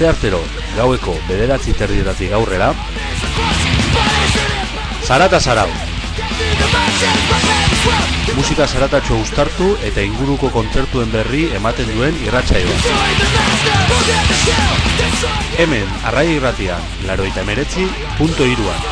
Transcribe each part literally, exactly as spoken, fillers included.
asteartero gaueko bederatzi terdietatik aurrera, Zarata Zarau. Musika zaratatxo uztartu eta inguruko kontzertuen berri ematen duen irratsaioa. Hemen, Arrai Irratian, laurogeita hemeretzi puntu hiruan.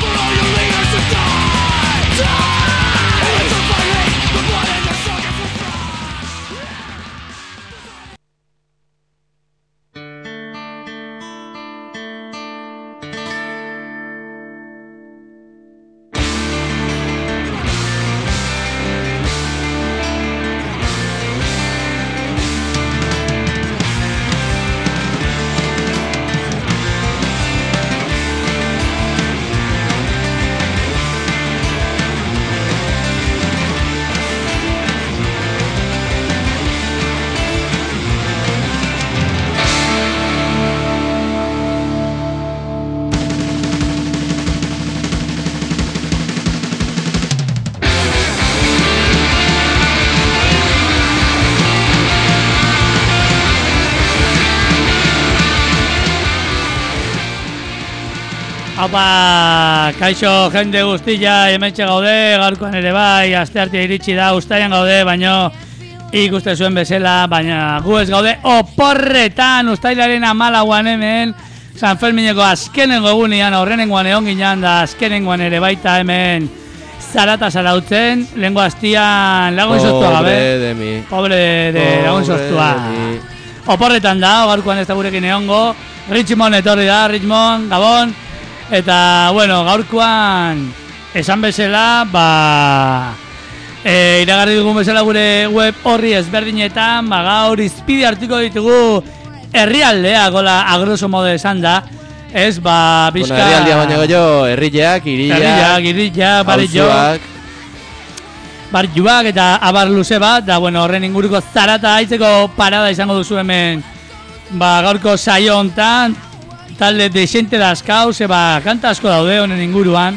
Opa, kaixo jende guztia, hementxe gaude, gaurkoan ere bai, asteartea iritsi da, ustaian gaude, baino ikuste zuen bezala, baina gu ez gaude oporretan, ustailaren hamalauan hemen, San Fermineko azkenengo egunean, horrenengoan egon ginean da, azkenengoan ere baita hemen, Zarata Zarautzen, lehengo hastian lagun sostua gabe. Pobre de mi. Pobre de lagun sostua. Oporretan da, gaurkoan ez da gurekin egongo, Richmond etorri da, Richmond, Gabon. Eta, bueno, gaurkoan esan bezala, ba, e, iragarri dugun bezala gure web horri ezberdinetan, ba, gaur izpide hartuko ditugu herrialdeak, gola, agroso modo esan da, ez, ba, bizka... Bueno, herrialdea baina goio, herrileak, iriak, herrileak, iriak, barriak, barriak eta abar luze bat, da, bueno, horren inguruko zarata haitzeko parada izango duzu hemen, ba, gaurko saio hontan, talde desente dazkau, zeba kanta asko daude honen inguruan.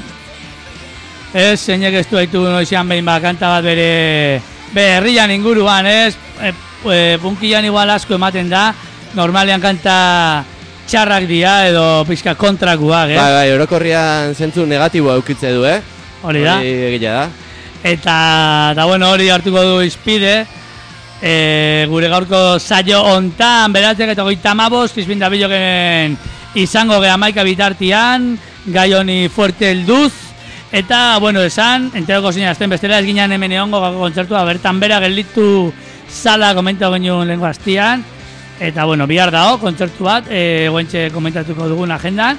Ez, zeinek ez du haitu noizean behin ba, kanta bat bere bere herrian inguruan, ez? E, e, punkian igual asko ematen da, normalean kanta txarrak dira edo pixka kontrakuak, eh? Bai, bai, orokorrian zentzu negatiboa eukitze du, eh? Hori da. Hori egila da. Eta, eta bueno, hori hartuko du izpide. E, gure gaurko saio hontan, beratzek eta goita amabost, izbinda biloken izango geha maika bitartian, gai honi fuerte helduz, eta, bueno, esan, enteroko zein azten bestela ez ginean hemen egongo gako kontzertua, bertan bera gelditu sala komentatu genuen lehenko hastian, eta, bueno, bihar dago, kontzertu bat, e, guentxe komentatuko dugun agendan,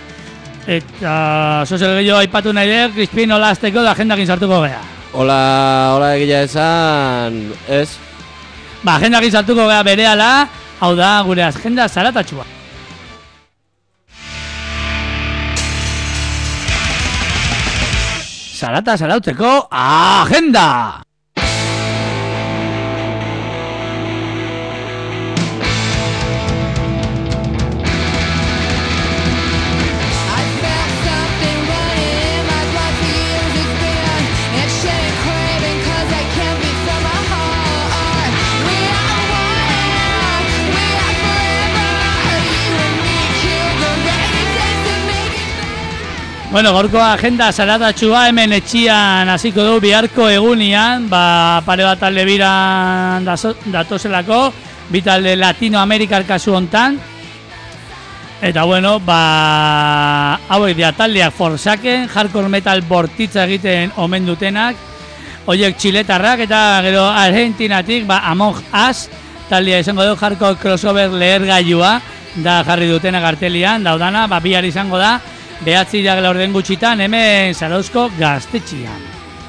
eta, sozel gehiago aipatu nahi dek, Crispin, hola azteko da agendakin sartuko geha. Hola, hola egila esan, ez? Ba, agendakin sartuko geha berehala, hau da, gure agenda zaratatxua. Zarata Zarautzeko agenda! Bueno, gaurko agenda zaratatxua hemen etxian hasiko du biharko egunian, ba, pare bat talde biran datozelako, bi talde Latinoamerikar kasu hontan. Eta bueno, ba, hauek dira taldeak Forsaken, hardcore metal bortitza egiten omen dutenak, horiek txiletarrak eta gero Argentinatik, ba, Among Us, taldea izango du hardcore crossover lehergailua, da jarri dutena kartelian, daudana, ba, bihar izango da, behatzi iragela orden gutxitan, hemen Zarauzko gaztetxian.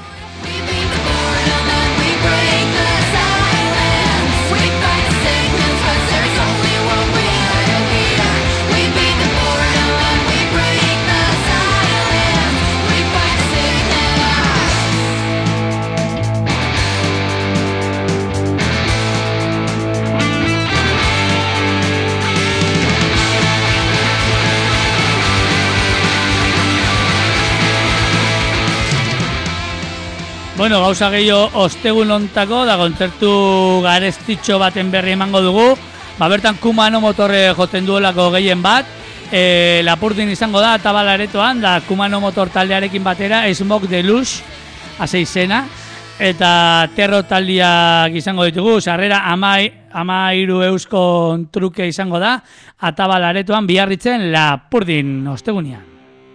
Bueno, gauza gehiago ostegun ontako da kontzertu garestitxo baten berri emango dugu. ba, bertan Kumano motorre joten duelako gehien bat, e, Lapurdin izango da, Atabal aretoan, da Kumano motor taldearekin batera, Smoke Deluxe, hase izena, eta Terro taldiak izango ditugu, sarrera amai, amairu euskon truke izango da, Atabal aretoan Biarritzen Lapurdin ostegunean.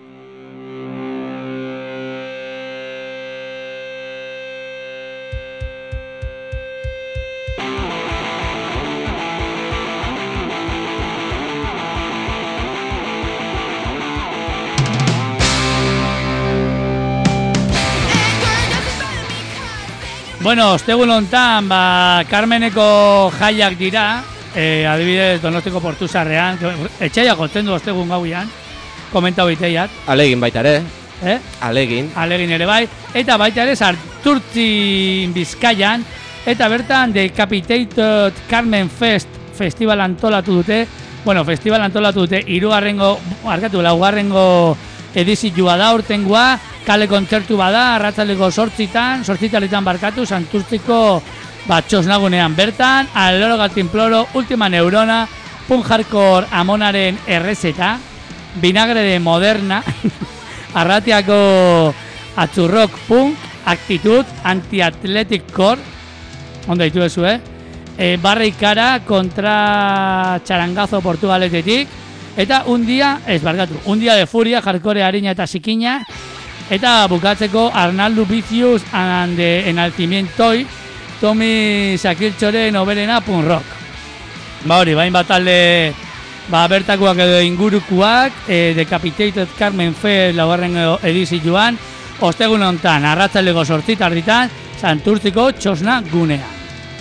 Bueno, ostegun hontan, ba, Carmeneko jaiak dira, e, adibidez Donostiko Portuzarrean, etxaiak gotzen du ostegun gauian, komentau biteiat. Alegin baita ere. Eh? Alegin. Alegin ere bai. Eta baita ere Sarturtzin Bizkaian, eta bertan Decapitated Carmen Fest festival antolatu dute, bueno, festival antolatu dute, hirugarrengo, arkatu, laugarrengo edizioa da urtengoa, kale kontzertu bada, arratzaldeko sortzitan, sortzitaletan barkatu, Santurtziko batxosnagunean bertan, Aloro Gatinploro, Ultima Neurona, Punk Hardcore Amonaren errezeta, Vinagre de Moderna, Arratiako Atzurrok Punk, Actitud, Anti-Athletic Core, ondo ditu ezu, eh? E, Barrikara kontra Txarangazo Portugaletetik, eta un dia, ez barkatu, un dia de furia, hardcore harina eta zikina, eta bukatzeko Arnaldo Vicious and the Enaltimientoi, Tommy Sakiltxoren oberena punk rock. Ba hori, bain bat alde, ba bertakoak edo ingurukuak, e, Decapitated Carmen Fe laugarren edizioan, ostegun hontan, arratzaldeko sortzitarditan, Santurtziko txosna gunea.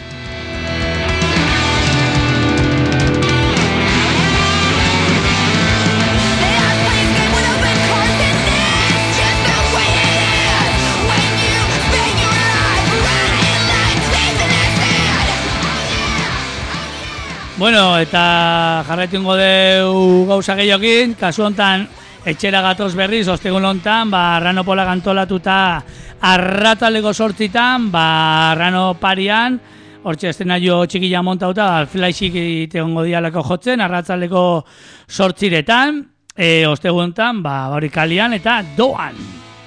Bueno, eta jarraitungo deu gauza gehiokin, kasu hontan etxera gatoz berriz, ostegun hontan, ba, Arrano Pola gantolatuta arrataleko sortzitan, ba, Arrano parian, hortxe eszenario txikila montauta, flysik itegongo dialako jotzen, arratzaldeko sortziretan, e, ostegun hontan, ba, hori kalian eta doan.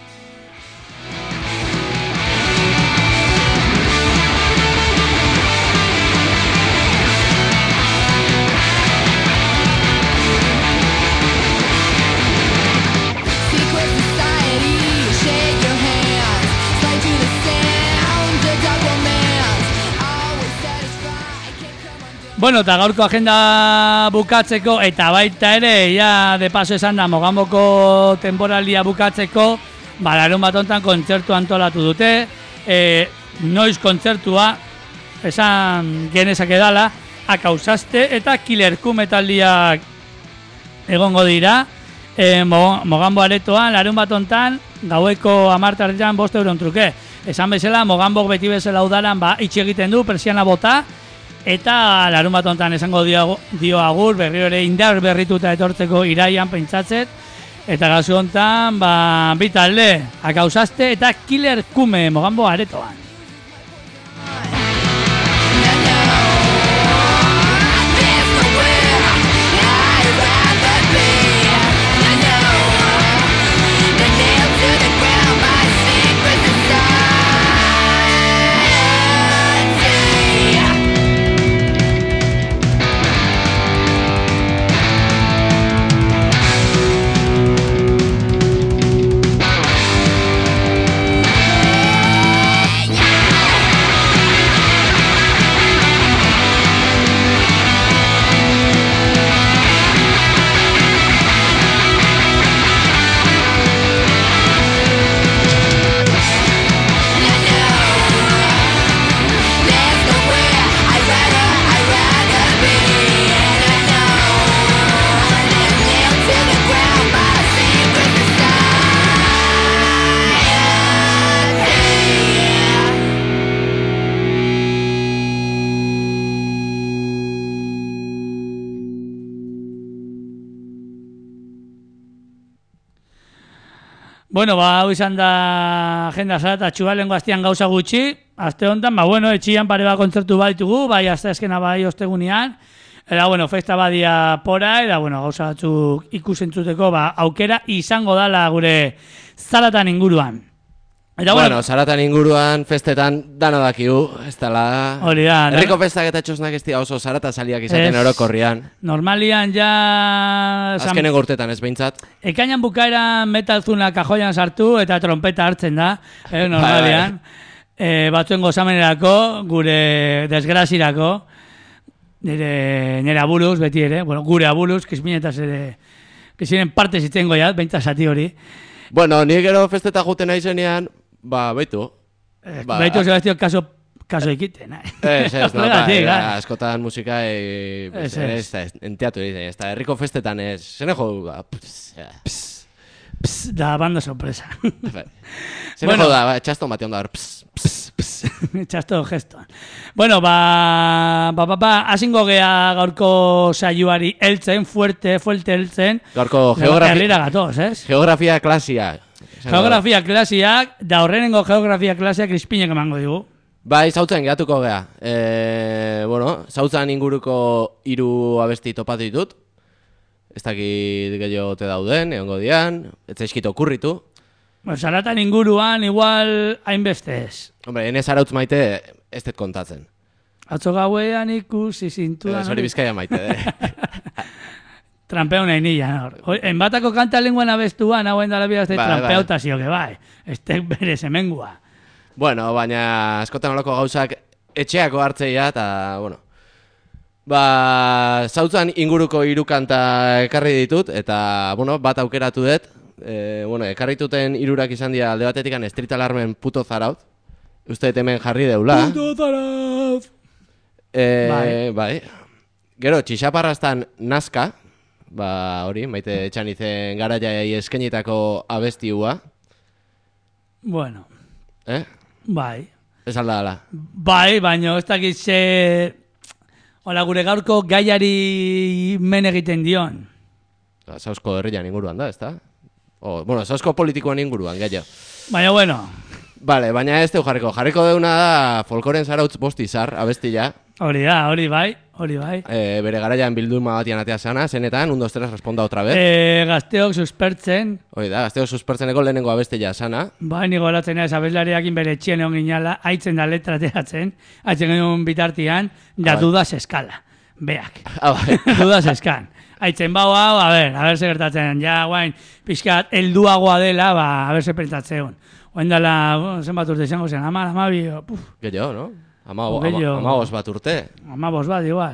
Bueno, eta gaurko agenda bukatzeko, eta baita ere, ja, de paso esan da, Mogamboko temporalia bukatzeko, ba, larun bat hontan kontzertu antolatu dute, e, noiz kontzertua, esan genezak edala, akausaste eta Killer Q metaldiak egongo dira, e, Mogambo aretoan, larun bat hontan, gaueko amartartean bost euron truke. Esan bezala, Mogambok beti bezala udaran, ba, itxe egiten du, persiana bota, eta larun bat hontan esango dio, dio agur, berri ere indar berrituta etortzeko iraian pentsatzet, eta gazu hontan, ba, bitalde, akausaste eta Killer Kume Mogambo aretoan. Bueno, ba, hau izan da agenda zara eta txubalengo aztian gauza gutxi. Aste honetan, ba, bueno, etxian pare bat kontzertu bat ditugu, bai, azte eskena bai ostegunean. Eta, bueno, festa badia pora, eta, bueno, gauza batzuk ikusentzuteko, ba, aukera izango dala gure Zaratan inguruan. Eta, bueno, bueno, Zaratan inguruan, festetan, dano dakigu, ez dala... Hori da. Herriko festak eta txosnak ez dira oso Zarata saliak izaten orokorrian. Normalian ja... Azkeneko urtetan ez behintzat. Ekainan bukaera metalzuna kajoian sartu eta trompeta hartzen da, eh, normalian. E, batzuen gozamenerako, gure desgrazirako, nire, nire aburuz, beti ere, bueno, gure aburuz, kisminetaz ere, kiziren parte zitzen goiat, behintzat zati hori. Bueno, ni gero festeta juten nahi zenean, ba, baitu. Eh, ba, baitu zebaztio kaso, kaso ikiten. Ez, ez, no, ba, era, askotan musika, e, ez, ez, ez, enteatu egiten, ez da, herriko festetan ez, zene jodu, ba, pss, pss, pss, da banda sorpresa. Zene bueno, jodu da, ba, txasto mateon da, pss, pss, pss. Txasto gestoan. Bueno, ba, ba, ba, ba, asingo gea gaurko saioari eltzen, fuerte, fuerte eltzen. Gaurko geografia, gatoz, ez? Geografia klasia. Geografia klasiak, da horrenengo geografia klasiak ispinek emango digu. Bai, zautzen gehatuko gea. E, bueno, zautzen inguruko hiru abesti topatu ditut. Ez dakit gehiago te dauden, egongo dian, ez zaizkito okurritu. Bueno, Zaratan inguruan igual hainbeste ez. Hombre, enez arautz maite ez dut kontatzen. Atzo gauean ikusi zintudan... Hori bizkaia maite, eh? Trampeo nahi nila, nor. Enbatako kanta lenguan abestuan, hauen dala bidazte ba, trampeo ba. Tazio, que bai. Este bere semengua. Bueno, baina askotan olako gauzak etxeako hartzeia, eta, bueno... Ba, zautzan inguruko hiru kanta ekarri ditut, eta, bueno, bat aukeratu dut. E, bueno, ekarrituten hirurak izan dira alde batetik Street Alarmen Puto Zaraut. Uste hemen jarri deula. Puto Zaraut! E, bai. bai. Gero, txixaparraztan Nazka. Ba, hori, maite etxan izen garaiai eskenitako abestiua. Bueno. Eh? Bai. Ez alda ala. Bai, baina ez dakit ze... Hola, gure gaurko gaiari men egiten dion. Zausko herrian inguruan da, ez da? O, bueno, zausko politikoan inguruan, gaia. Baina, bueno. Vale, baina ez teu jarriko. Jarriko deuna da Folkoren Zarautz bostizar, abestila. Hori da, hori bai, hori bai. E, bere garaian bilduma batian atea sana, zenetan, un, dos, tres, responda otra vez. E, gazteok suspertzen. Hori da, gazteok suspertzeneko lehenengo abestila sana. Bai, nigo eratzen ez, abeslariakin bere txien egon ginala, haitzen da letra teatzen, haitzen genuen bitartian, da ah, dudas eskala. Beak. Ah, bai. Dudas eskan. Haitzen bau hau, a ber, a ber se gertatzen, ja, guain, pixkat, elduagoa dela, ba, a ber se pentsatzen. Oen dela, zenbat urte izango zen, amar, amabi, puf. Gehiago, no? Amabos bat urte. Amabos bat, igual.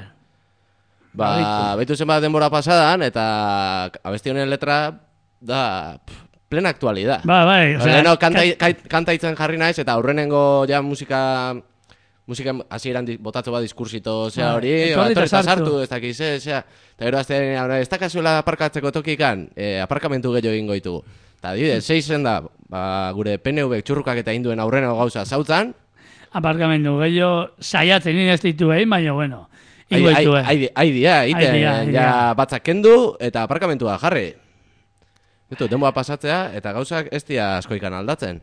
Ba, behitu zenbat denbora pasadan, eta abesti honen letra da pff, plena aktualidad. Ba, bai. O sea, no, kanta, kanta itzen jarri naiz, eta aurrenengo ja musika... Musika hasieran botatzo bat diskursito, zea hori, atorrita sartu, ez dakiz, zea. Eta gero azten, ez dakazuela aparkatzeko tokikan, eh, aparkamentu gehiago egingo ditugu. Eta dide, seizen da, ba, gure P N V txurrukak eta induen aurreneko gauza zautzan. Aparkamentu gehiago saiatzen ez ditu egin, baina, bueno, ingo ditu egin. Aidia, iten, ja batzak kendu eta aparkamentua jarri. Eto, denboa pasatzea eta gauzak ez dira askoikan aldatzen.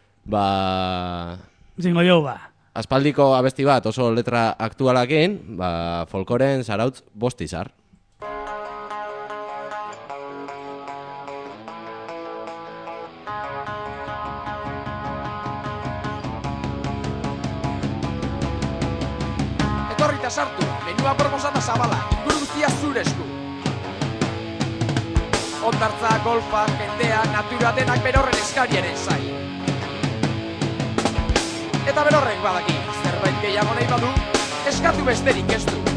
Ba... Zingo jo, ba. Aspaldiko abesti bat oso letra aktualakin, ba, Folkoren Zarautz bostizar. Etorrita sartu, menua proposata zabala, inguru guztia zure esku. Ondartza, golfa, jendea, natura denak berorren eskariaren zai. Eta berorrek badaki, zerbait gehiago nahi badu, eskatu besterik ez du.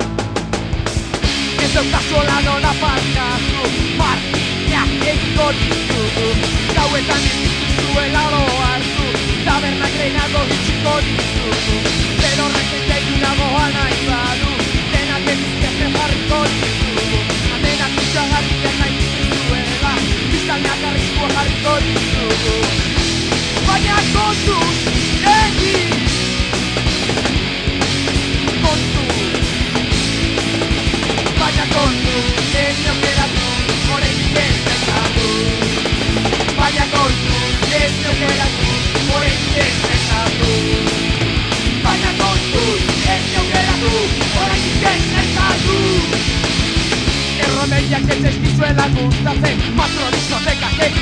Ez dautazu lan aparkatu, parkiak egingo ditugu. Gauetan ez dituzuela loa hartu, tabernak lehenago hitxiko ditugu. Berorrek eginagoa nahi badu, denak edizkezen jarriko ditugu. Denak utxagarriak nahi dituzuela, biztalmeak arriskua jarriko ditugu. Baina kontuz, egin! Kontuz! Baina kontuz, ez neukeratu, horretik ez bezatu. Baina kontuz, ez neukeratu, horretik ez bezatu.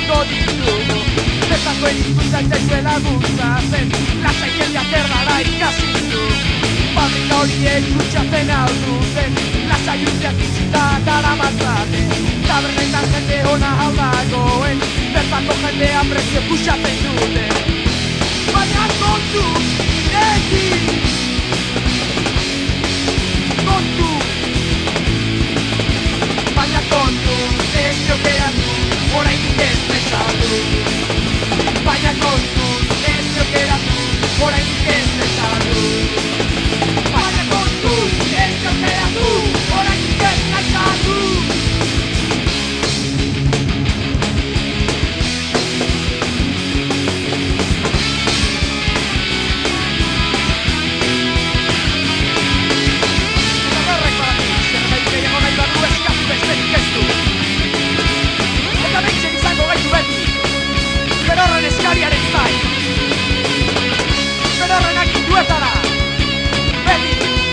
egingo ditugu Bertakoen hizkuntza ez zaizue laguntzatzen Lasai jendea zer dara ikasi du Fabrika horiek kutsatzen hau duten Lasai urteak itxita daramatzaten Tabernetan jende ona hau dagoen Bertako jendea prezio kutsatzen duten Baina kontu egin Kontu Baina kontu ez jokeratu Oraindik ez bezatu Baina kontu ez jokeratu Oraindik ez bezatu Baina kontu ez jokeratu Oraindik ez bezatu Berorren eskariaren zain Berorrenak induetara Beti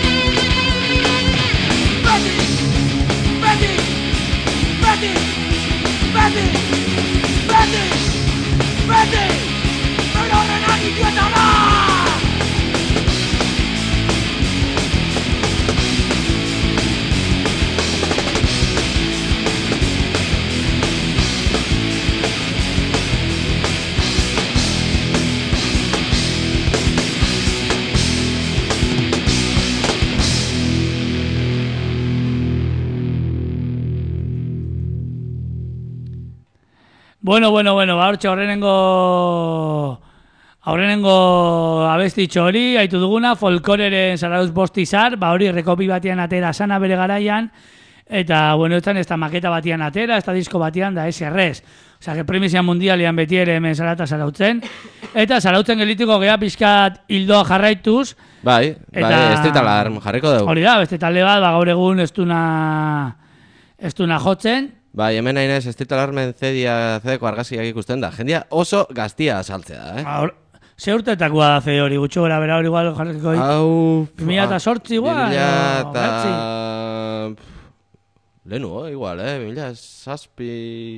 Beti Beti Beti Beti Beti Beti Berorrenak induetara Bueno, bueno, bueno, ba, hortxe aurrenengo aurrenengo abestitxo hori, haitu duguna, folkloreren Zarautz bostizar, ba hori rekopi batian atera sana bere garaian, eta, bueno, ez da maketa batian atera, ez da disko batian, da ese res. Osa, que primizia mundialian beti ere hemen Zarata Zarautzen, eta Zarautzen gelitiko geha pixkat hildoa jarraituz. Bai, eta, bai, ez dit alarm jarriko dugu. Hori da, beste talde bat, ba, gaur egun ez duna, ez duna jotzen. Bai, hemen nahi nez, ez dit alarmen zedia zedeko argazkiak ikusten da. Jendia oso gaztia saltzea da, eh? Ba, ze urtetakoa da zede hori, gutxo gara bera hori igual jarriko hori. Hau... bi mila eta sortzi igual? bi mila eta... Lehenu, oh, igual, eh? bi mila zazpi...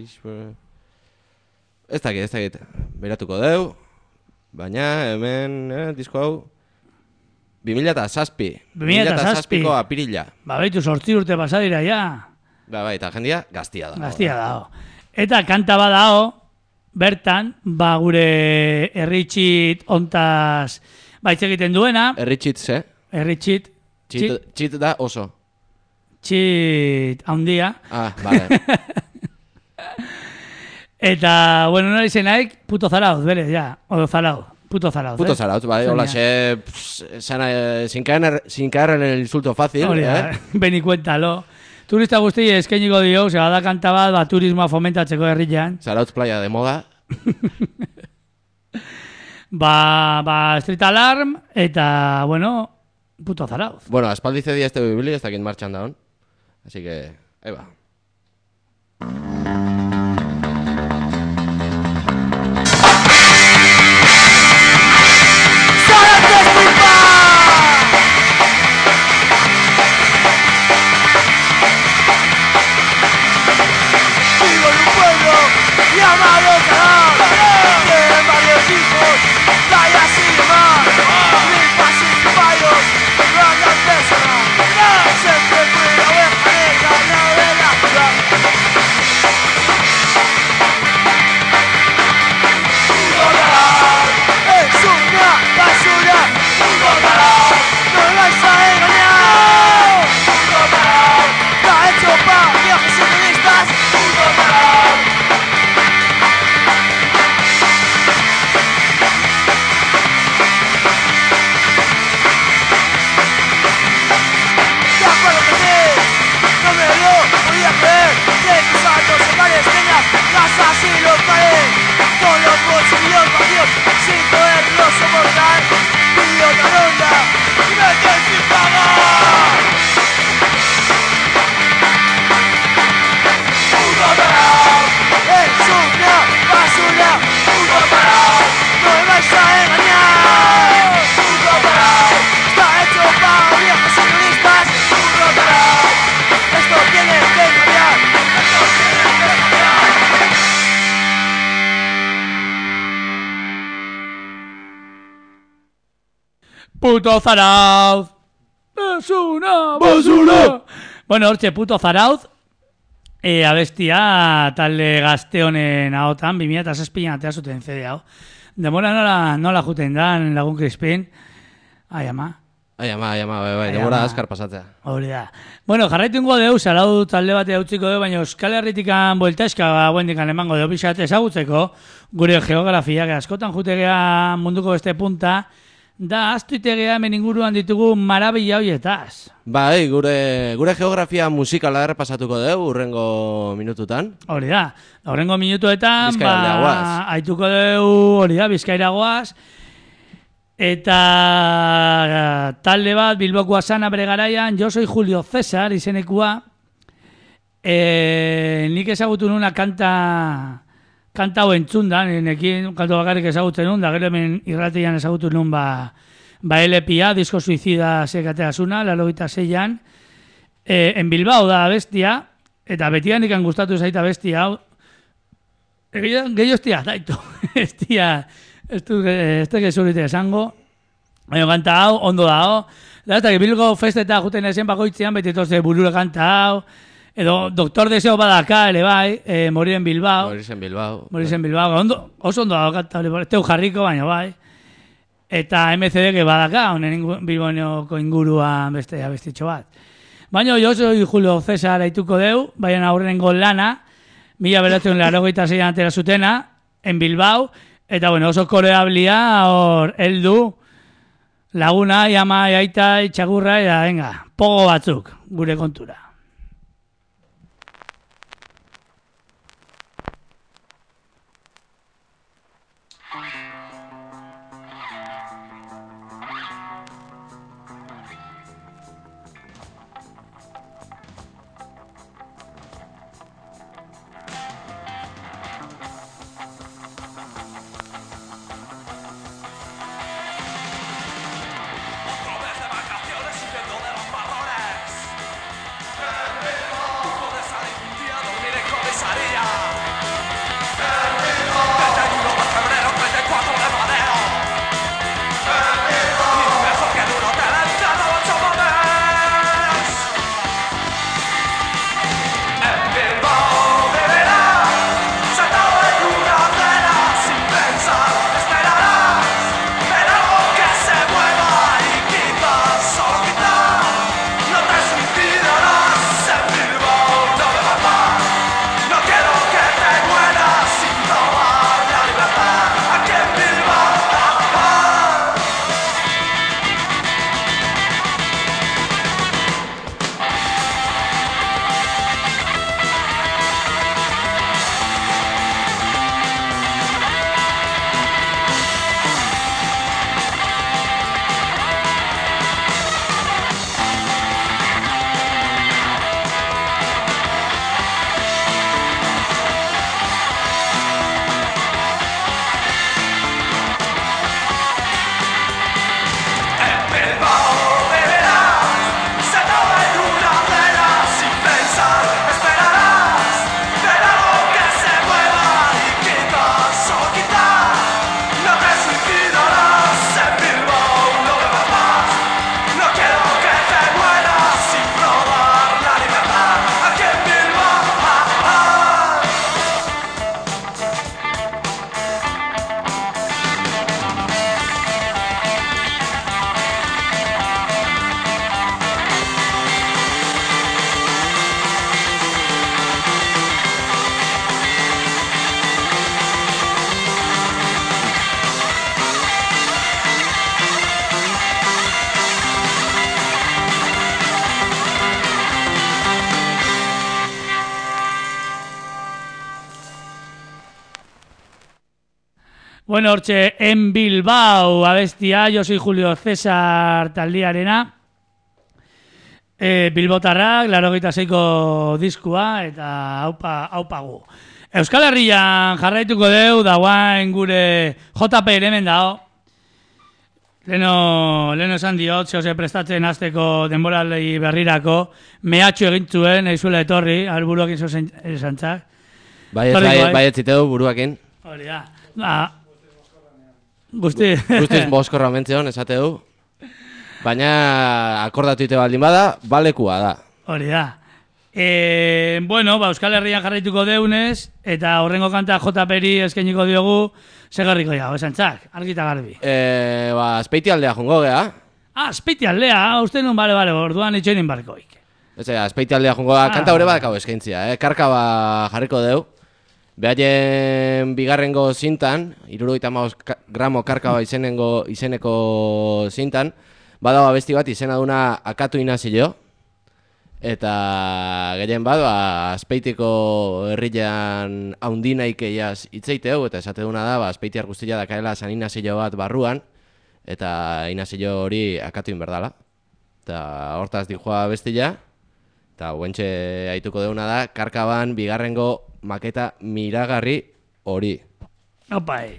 Ez dakit, ez dakit. Beratuko deu. Baina, hemen, eh, disko hau... bi mila eta zazpi. bi mila eta zazpiko apirila. Ba, baitu sortzi urte pasadira, ja. Ba, bai, eta jendia gaztia dago. Gaztia dago. Eta kanta badao, bertan, ba, gure herritxit ontaz baitz egiten duena. Herritxit, ze? Herritxit. Txit, txit da oso. Txit handia. Ah, bale. Eta, bueno, nori zenaik, puto zarauz, berez, ja. Odo zarauz. Puto zarauz, Puto eh? zarauz, bai, hola, xe... Sin caer, sin caer en el insulto fácil, Hori, eh? Beni cuéntalo. Turista guzti eskainiko dio, zera da kanta bat, ba, turismoa fomentatzeko herrian. Zarautz playa de moda. ba, ba, Street Alarm, eta, bueno, puto zarauz. Bueno, aspaldi cedia este bibli, ez dakit martxan daun. Así que, ahí va. Llamado Canal, tienen varios hijos, playas y demás, limpas y fallos, grandes personas, siempre fui la oveja negra, la de la ciudad. Puto Zarauz! Basura! Basura! Bueno, hortxe, puto Zarauz, e, abestia talde gazte honen ahotan, bi mila zazpian atea zuten C D hau. Demora nola, nola juten dan lagun Crispin. Ai, ama. Ai, ama, ai, ama, bai, bai, demora azkar pasatzea. Hori da. Bueno, jarraitu ingo deu, Zarauz talde batea utziko deu, baina Euskal Herritikan bueltaizka guendikan emango deu pixat ezagutzeko, gure geografiak askotan jutegea munduko beste punta, da aztuitegea hemen inguruan ditugu marabila hoietaz. Bai, gure, gure geografia musikala errepasatuko deu, urrengo minututan. Hori da, urrengo minutuetan, Bizkaira ba, aituko deu, hori da, Bizkaira goaz, eta talde bat, Bilboko Asana bere garaian, Jo soy Julio César, izenekua, e, nik ezagutu nuna kanta... Kanta hau entzun da, nekin kanto bakarrik ezagutzen nun, da gero hemen irratian ezagutu nun ba, ba L P A, Disko Suizida sekatea zuna, laurogeita seian, e, en Bilbao da bestia, eta betian ikan gustatu zaita bestia hau, e, gehi hostia, daitu, estia, ez du gezurite esango, baina kanta hau, ondo da hau, da, eta Bilbao festeta juten ezen bakoitzean, beti toze burure kanta hau, edo Doktor Deseo badaka, ere bai, e, Morir en Bilbao. Morir en Bilbao. Morir en Bilbao. Ondo, oso ondo daukata, esteu jarriko, baina bai. Eta M C D que badaka, honen Bilbaoko inguruan beste abestitxo bat. Baina Jo soy Julio César aituko deu, baina aurrengo lana, mila beratzen laurogeita seian atera zutena, en Bilbao, eta bueno, oso koreablia, hor, heldu, laguna, ama, aita, itxagurra, eta venga, pogo batzuk, gure kontura. Bueno, hortxe, en Bilbao, abestia, Jo soy Julio César taldiarena. E, Bilbotarrak, laurogeita seiko diskua, eta haupa, haupagu. Euskal Herrian jarraituko deu, dagoen gure J P hemen dao. Leno, leno esan diot, zehose prestatzen azteko denboralei berrirako, mehatxu egintzuen, eizuela etorri, alburuak izo esan txak. Bai, bai, bai, etziteu buruakin. Hori da. Ba, guzti. Guztiz boskorra mentzion, esate du. Baina akordatu ite baldin bada, balekua da. Hori da. E, bueno, ba, Euskal Herrian jarraituko deunez, eta horrengo kanta J Peri eskainiko diogu, segarriko ja, esan txak, argita garbi. E, ba, Azpeiti aldea jongo geha. Ah, Azpeiti aldea, uste nun, bale, bale, orduan itxoinin barkoik. Ez, Azpeiti aldea jongo geha, kanta hori badakau eskaintzia, eh? Karkaba jarriko deu. Behaien bigarrengo zintan, hirurogeita hamabost gramo karkaba izenengo, izeneko zintan, badago abesti bat izena duna Akatu Inazio, eta gehien bat, ba, Azpeitiko herrian haundinaik eiaz itzeiteu, eta esate duna da, ba, Azpeitiar guztia dakaela San Inazio bat barruan, eta Inazio hori akatu inberdala. Eta hortaz dijoa bestia, eta guentxe haituko deuna da, Karkaban bigarrengo maketa miragarri hori. Opai.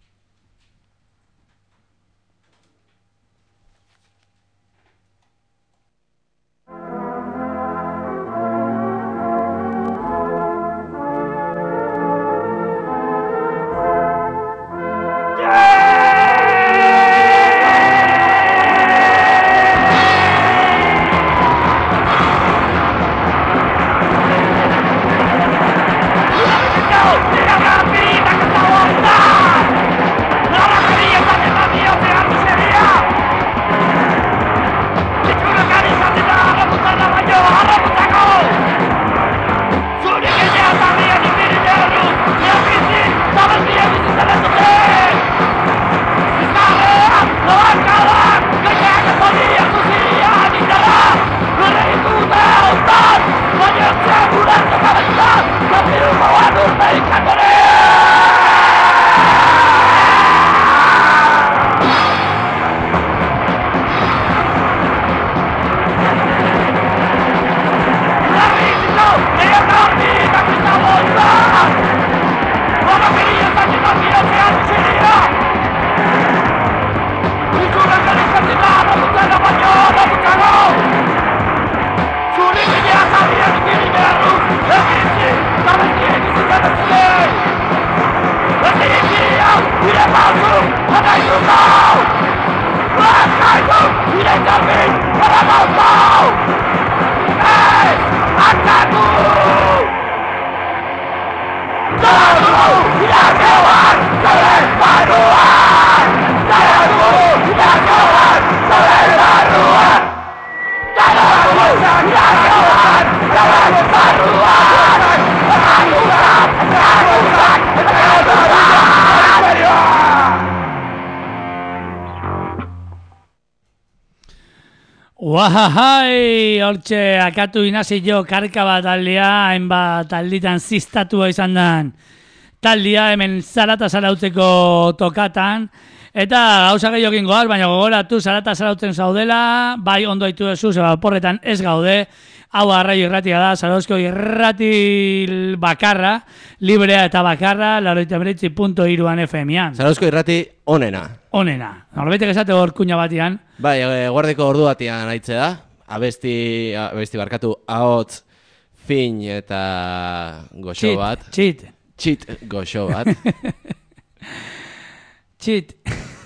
Uahai, hortxe, Akatu Inazio Karkaba taldea, hainbat talditan ziztatua izan den taldea, hemen Zarata Zarautzeko tokatan, eta gauza gehiokin goaz, baina gogoratu Zarata Zarautzen zaudela, bai ondo haitu dezu, zeba porretan ez gaude, hau arraio irratia da, Zarauzko irrati bakarra, librea eta bakarra, laurogeita hemeretzi puntu hiruan F M-an. Zarauzko irrati onena. Onena. Norbaitek esate hor kuña batian. Bai, e, guardiko ordu batian haitze da. Abesti, abesti barkatu, ahots, fin eta goxo Txit, bat. Txit. Txit goxo bat. Txit.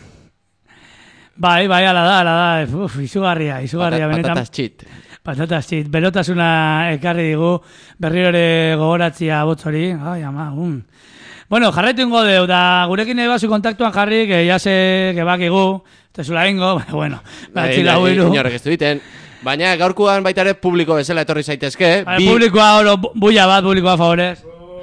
Bai, bai, ala da, ala da. Uf, izugarria, izugarria. Pat, patatas txit. Patatas txit. Belotasuna ekarri digu. Berriro ere gogoratzia botzori. Ai, ama, un. Bueno, jarraitu ingo deu, da gurekin nahi bazu kontaktuan jarri, que ya se, que bakigu, tezula ingo, bueno, batzi lau iru. Inorrek ez duten. Baina gaurkuan baita ere publiko bezala etorri zaitezke. Bi... Publikoa oro, buia bat, publikoa favorez.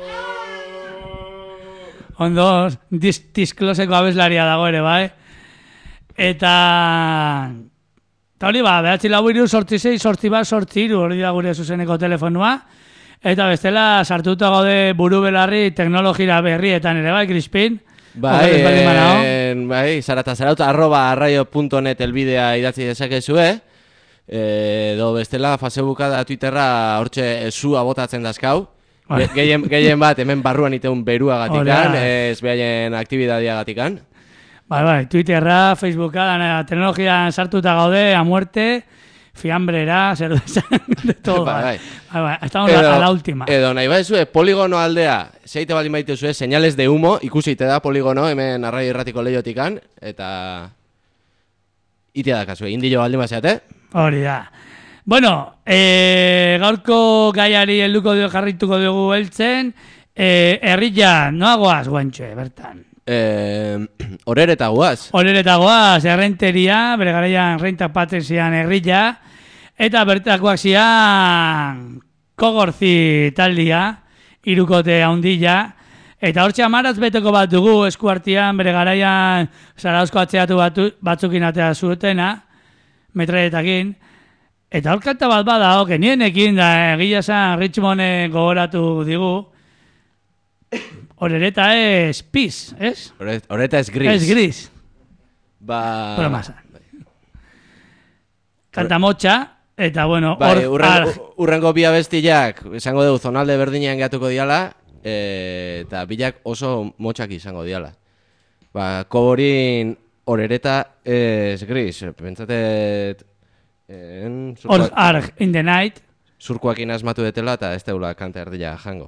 Ondo, dis, diskloseko abeslaria dago ere, bai. Eta... Eta hori ba, behatzi lau iru, sortzi zei, sortzi bat, sortzi iru, hori da gure zuzeneko telefonua. Eta bestela, sartuta gaude buru belarri teknologira berrietan ere, bai, Crispin? Bai, eh, bai, zarata zaraut, arroba arraio punto net elbidea idatzi dezakezue. Eh, edo bestela, Facebooka da Twitterra hortxe zua botatzen dazkau. Ge gehien, gehien bat, hemen barruan iteun berua gatikan, ez behaien aktibidadia gatikan. Bai, bai, Twitterra, Facebooka, teknologian sartuta gaude, a muerte... Fiambrera, zer desan, de todo. Bai, bai. Bai, bai, estamos edo, a la última. Edo, nahi baizue, poligono aldea, zeite baldin baituzue, señales de humo, ikusite da poligono, hemen arrai irratiko lehiotikan, eta... itia da kasue, indio baldin bazeate? Hori da. Bueno, e, gaurko gaiari helduko dio jarrituko dugu heltzen, e, herria noagoaz guantxe, bertan. Eh, Orereta guaz. Orereta guaz, errenteria, bere garaian rentak patenzian herria, eta bertakoak zian kogorzi taldia, irukote handila, eta hortxe amaraz beteko bat dugu eskuartian, bere garaian Zarauzko atzeatu batu, batzukin atea zuetena, metraietakin, eta hor kanta bat bada, oke, nienekin da, egila zan Richmonden gogoratu digu, Orereta es pis, ez? Orereta es gris. Es gris. Ba... Promasa. Kanta motxa, eta bueno, bai, hor... Urrengo, urrengo bi abestiak, esango dugu, zonalde berdinean gatuko diala, e, eta bilak oso motxak izango diala. Ba, koborin Orereta es gris. Pentsatet... Hor arg in the night. Zurkoakin asmatu detela eta ez teula kanta erdila jango.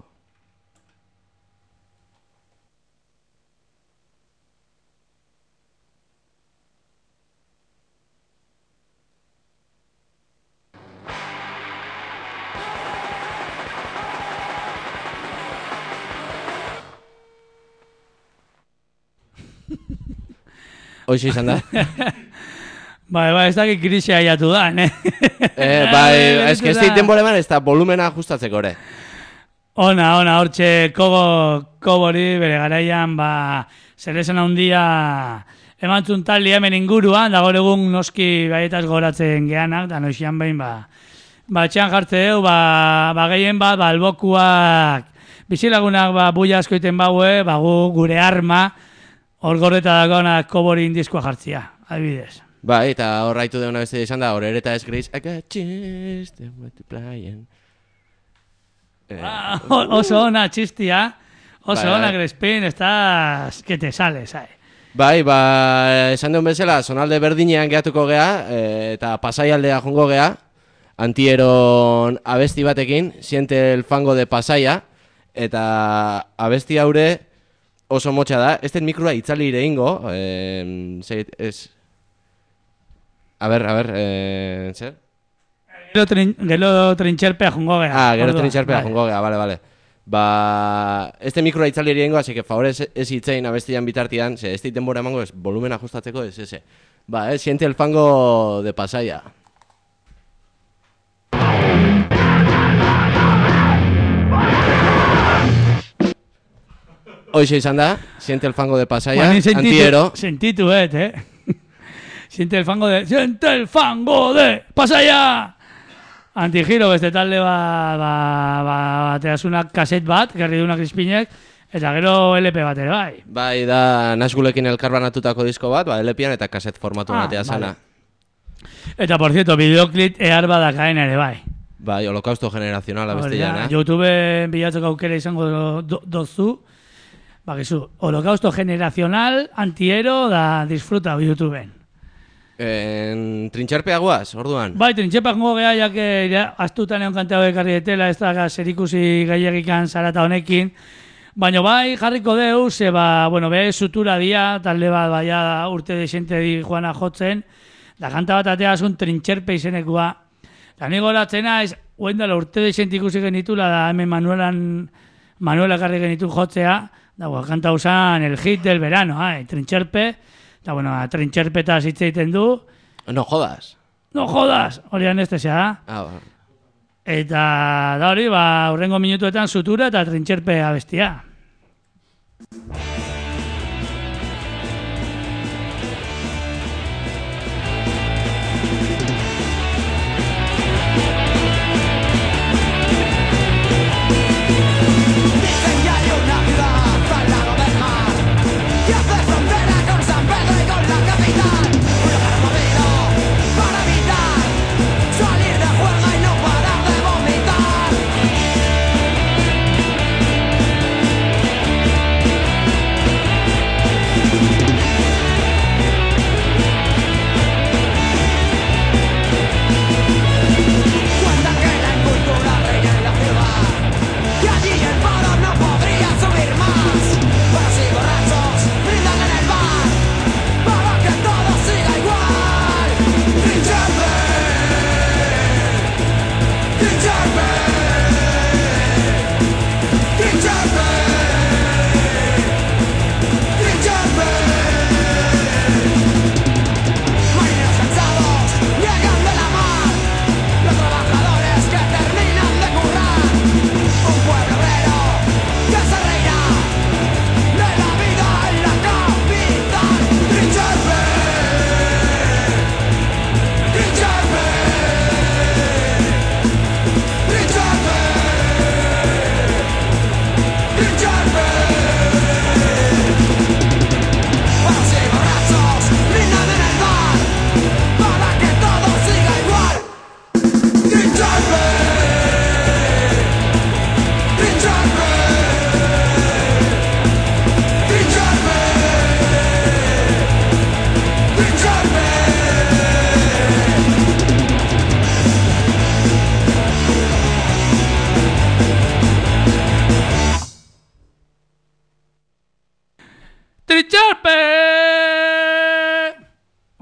Hoxe izan da. Bai, bai, ez dakit krisia aiatu da, ne? eh, bai, ez que ez deiten boleman ez da volumena ajustatzeko ere. Ona, ona, hortxe kogo, kobori, bere garaian, ba, zerezen handia emantzun taldi hemen inguruan, da gaur egun noski baietaz goratzen geanak, da noixian behin, ba, ba, txean jartze deu, ba, ba, gehien bat, ba, albokuak, bizilagunak, ba, buia askoiten baue, ba, gu, gure arma, hor gorreta dagoenak koborin diskoa jartzia, adibidez. Bai, eta horraitu deuna beste izan da, Orereta es gris, I got chist, multiplying. Eh, ah, oso ona txistia, oso bai, ona Grespin, estás que te sales, ai. Bai, ba, esan duen bezala, zonalde berdinean gehatuko gea, e, eta Pasaialdea jongo gea, Antieron abesti batekin, siente el fango de Pasaia, eta abesti haure oso motxa da, ez den mikroa itzali ire ingo, eh, ez... A ber, a ber, eh, zer? Gero, trin, gero trintxerpea jongo gea. Ah, gero trintxerpea jongo gea, bale, bale. Ba, ez den mikroa itzali ire ingo, así que favor ez, ez hitzein abestian bitartian, ze ez dit denbora emango, ez volumen ajustatzeko, ez ese. Ba, eh, siente el fango de Pasaia. Hoxe izan da, siente el fango de Pasaia, bueno, sentitu, Antiero. Sentitu, et, eh? Siente el fango de... Siente el fango de Pasaia! Antigiro, beste talde ba... ba... ba... teasunak kaset bat, gerri dunak Crispinek, eta gero L P bat ere, bai. Bai, da Nashgulekin elkarbanatutako disko bat, ba, L P-an eta kaset formatu ah, batea zana. Vale. Eta, por cierto, videoclip ehar badakaen ere, bai. Bai, holokausto generacional abestian, eh? YouTube bilatzeko aukera izango do, dozu. Bakizu, holokausto generacional, Antiero, da disfruta YouTubeen. En trintxerpea guaz, orduan? Bai, trintxerpea gongo geha, jake ja, astutan egon kantea bekarri etela, ez da zerikusi gaiegikan zarata honekin. Baina bai, jarriko deu, ze ba, bueno, beha sutura dia, talde bat, baia urte desente di joana jotzen, da kanta bat atea azun trintxerpe izenekua. Da nigo horatzena, ez, huendala urte desente ikusi genitula, da hemen Manuelan, Manuela karri genitu jotzea, da, bueno, kanta usan el hit del verano, eh, trintxerpe. Eta, bueno, trintxerpeta hitz egiten du. No jodas. No jodas, hori anestesia da. Ah, bueno. Eta, da hori, ba, hurrengo minutuetan sutura eta trintxerpe abestia. Para evitar salir de juerga y no parar de vomitar.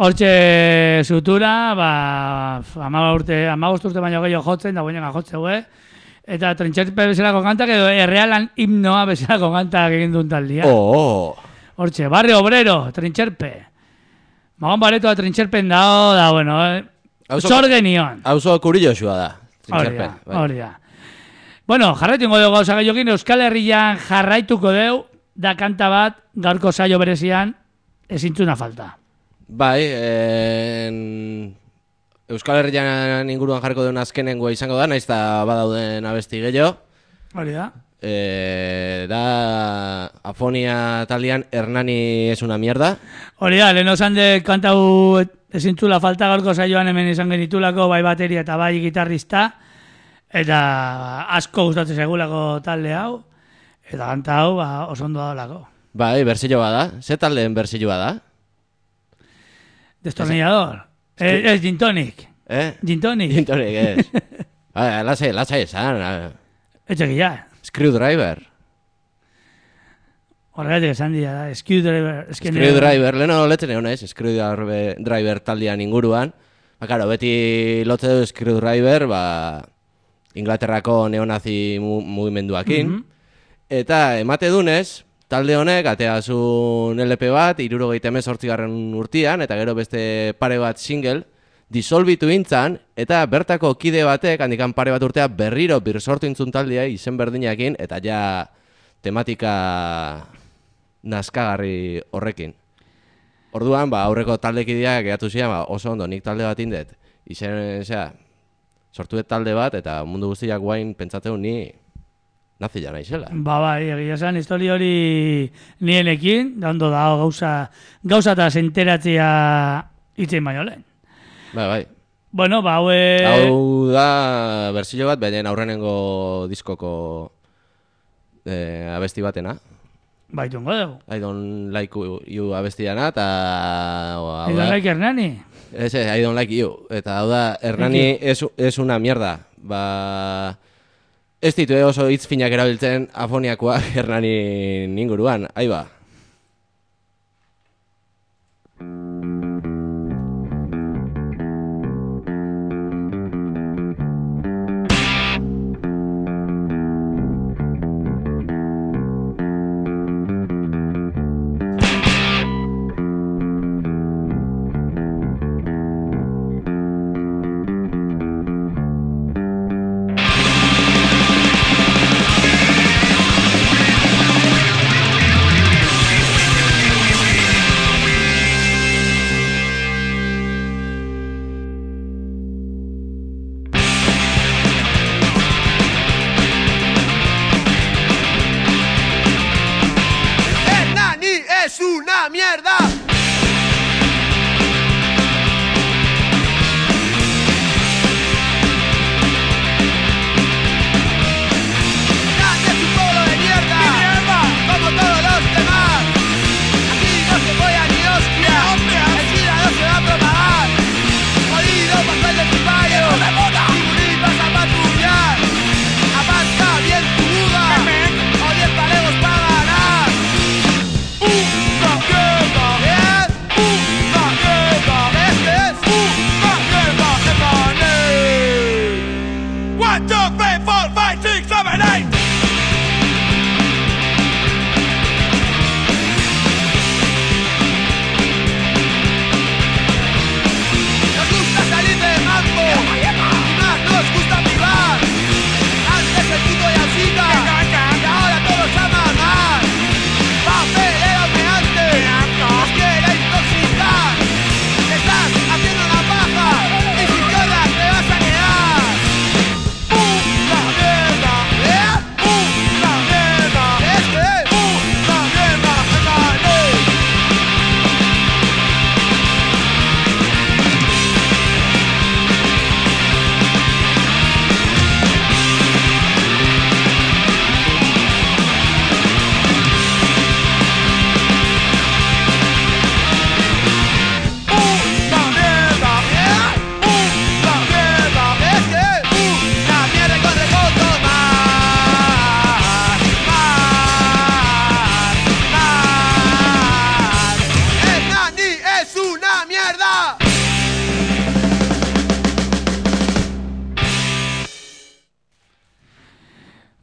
Hortxe sutura, ba, amagost urte, amagost urte baino gehiago jotzen, da boinaka jotzeu, eh? Eta Trintxerpe bezalako kantak edo errealan himnoa bezalako kantak egin duen taldia. Oh! Hortxe, Barrio Obrero, Trintxerpe. Magon baretoa Trintxerpen dao, da, bueno, eh? Zor genion. Hauzo kurillo xua da. Hori da, hori da. Bueno, jarraitu ingo dugu gauza gehiokin, Euskal Herrian jarraituko deu, da kanta bat, gaurko saio berezian, ezintzuna falta. Bai, en... Euskal Herrian inguruan jarriko duen azkenengoa izango da, naiz da badauden abesti gehiago. Hori da. E, da Afonia taldean Hernani es una mierda. Hori da, lehen osan de kantau ezintzula falta gaurko saioan hemen izan genitulako, bai bateria eta bai gitarrista, eta asko gustatzen segulako talde hau, eta kanta hau ba, oso ondo daulako. Bai, bersilloa da. Ze taldeen bersilloa da? Destornillador. Es, es Gin Tonic. Eh? Gin Tonic. Gin Tonic, es. Ah, lasai, lasai esan. Etxekia. Screwdriver. Horregatik esan dira da. Screwdriver. Screwdriver. Leno letzen egon ez. Screwdriver taldean inguruan. Ba, karo, beti lotze du Screwdriver, ba, Inglaterrako neonazi mu mugimenduakin. Mm-hmm. Eta emate dunez, talde honek ateazun L P bat, hirurogeita hemezortzi garren urtean, eta gero beste pare bat single, disolbitu intzan, eta bertako kide batek, handikan pare bat urtea, berriro birsortu intzun taldea izen berdinakin, eta ja tematika nazkagarri horrekin. Orduan, ba, aurreko taldekideak gehatu zian, ba, oso ondo, nik talde bat indet. Izen, zera, sortu dut talde bat, eta mundu guztiak guain pentsatzeu ni nazi ja naizela. Ba, bai, egia esan, histori hori nienekin, da ondo da gauza, gauza eta senteratzea itzein baino lehen. Bai, bai. Bueno, ba, haue... Hau da bersillo bat, beren aurrenengo diskoko eh, abesti batena. Baitungo dugu. I don't like you abestiana, eta... I don't like Hernani. Ese, I don't like you. Eta hau da, Hernani es, es una mierda. Ba... Ez ditu oso hitz finak erabiltzen Afoniakoa Hernani inguruan, ahi ba.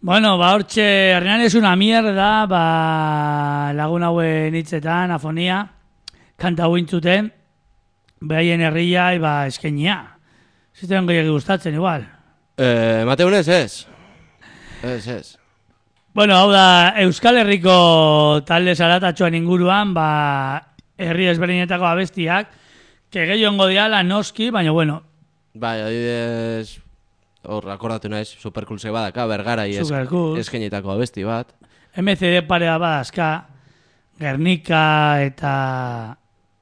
Bueno, ba, hortxe, Hernán es una mierda, ba, lagun hauen hitzetan, afonia, kanta hau intzuten, behaien herria, ba, eskenia. Ziten gehiagi gustatzen, igual. Eh, Mateunez, ez. Ez, ez. Bueno, hau da, Euskal Herriko talde zaratatxoan inguruan, ba, herri ezberdinetako abestiak, que gehiongo diala noski, baina bueno. Bai, adibidez, hor akordatu naiz, Superkulse badaka, Bergarai Supercool. eskenitako abesti bat. M C D parea badazka, Gernika eta...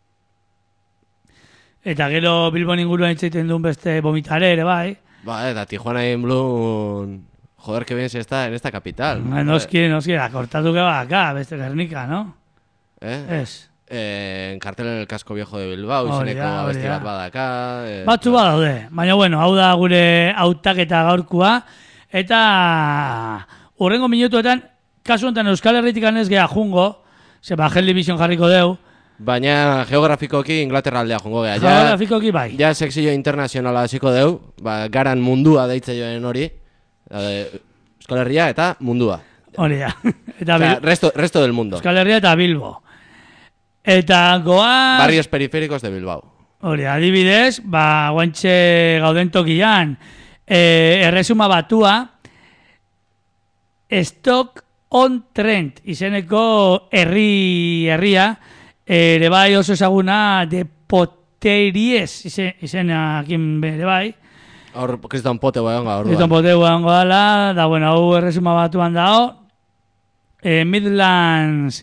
Eta gero Bilbon inguruan itzaiten duen beste vomitare ere, bai. Ba, eta Tijuana in Blue... Joder, que bien se está en esta capital. Noski, noski, akortatu que badaka, beste Gernika, no? Eh? Ez. Eh, en cartel en el casco viejo de Bilbao, Hori izeneko da, hori abesti da. bat badaka. Eh, Batzu badaude, baina bueno, hau da gure hautaketa gaurkua, eta hurrengo minutuetan, kasu honetan Euskal Herritikan ez geha jungo, ze ba Division jarriko deu. Baina geografikoki Inglaterra aldea jongo geha. Geografikoki bai. Ja sekzio internazionala hasiko deu, ba, garan mundua deitze joen hori, de, Euskal Herria eta mundua. Hori da. Eta O sea, Bil- resto, resto del mundo. Euskal Herria eta Bilbo. Eta goaz... Barrios periféricos de Bilbao. Hori, adibidez, ba, guantxe gauden tokian, e, erresuma batua, Stock on Trent, izeneko herri herria, ere bai oso ezaguna de Poteries, izen, izenakin bere bai, Hor, kriston pote boionga, hor Kriston poteu hango dala, da, bueno, hau erresuma batuan dao, e, Midlands,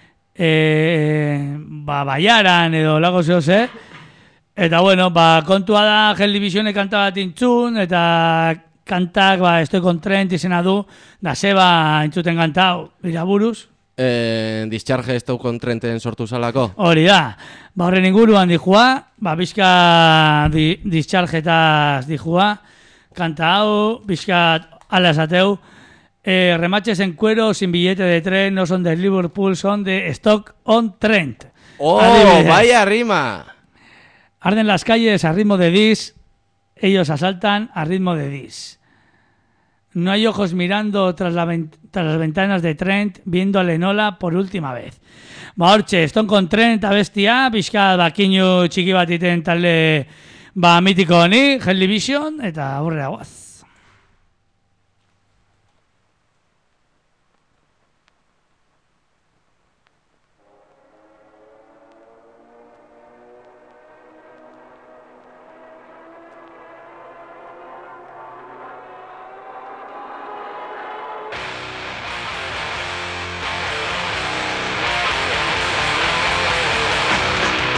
e, ba, Baiaran edo lago zehoz, eta, bueno, ba, kontua da, Hell Divisione kanta bat intzun, eta kantak, ba, Estoy con Trent izena du, da zeba intzuten kanta hau, biraburuz. Eh, discharge ez con Trenten sortu salako. Hori da, ba, horren inguruan dijua, ba, bizka di, dischargetaz dijua, kanta hau, bizka ala esateu, eh, remaches en cuero sin billete de tren, no son de Liverpool, son de Stock on Trent. ¡Oh, Adibidez. vaya rima! Arden las calles a ritmo de dis, ellos asaltan a ritmo de dis. No hay ojos mirando tras, la ven- tras las ventanas de Trent, viendo a Lenola por última vez. Ba, hortxe, Stone con Trent abestia, pixka bakinu txiki bat iten talde ba, mitiko honi, Hell Division, eta aurrera guaz.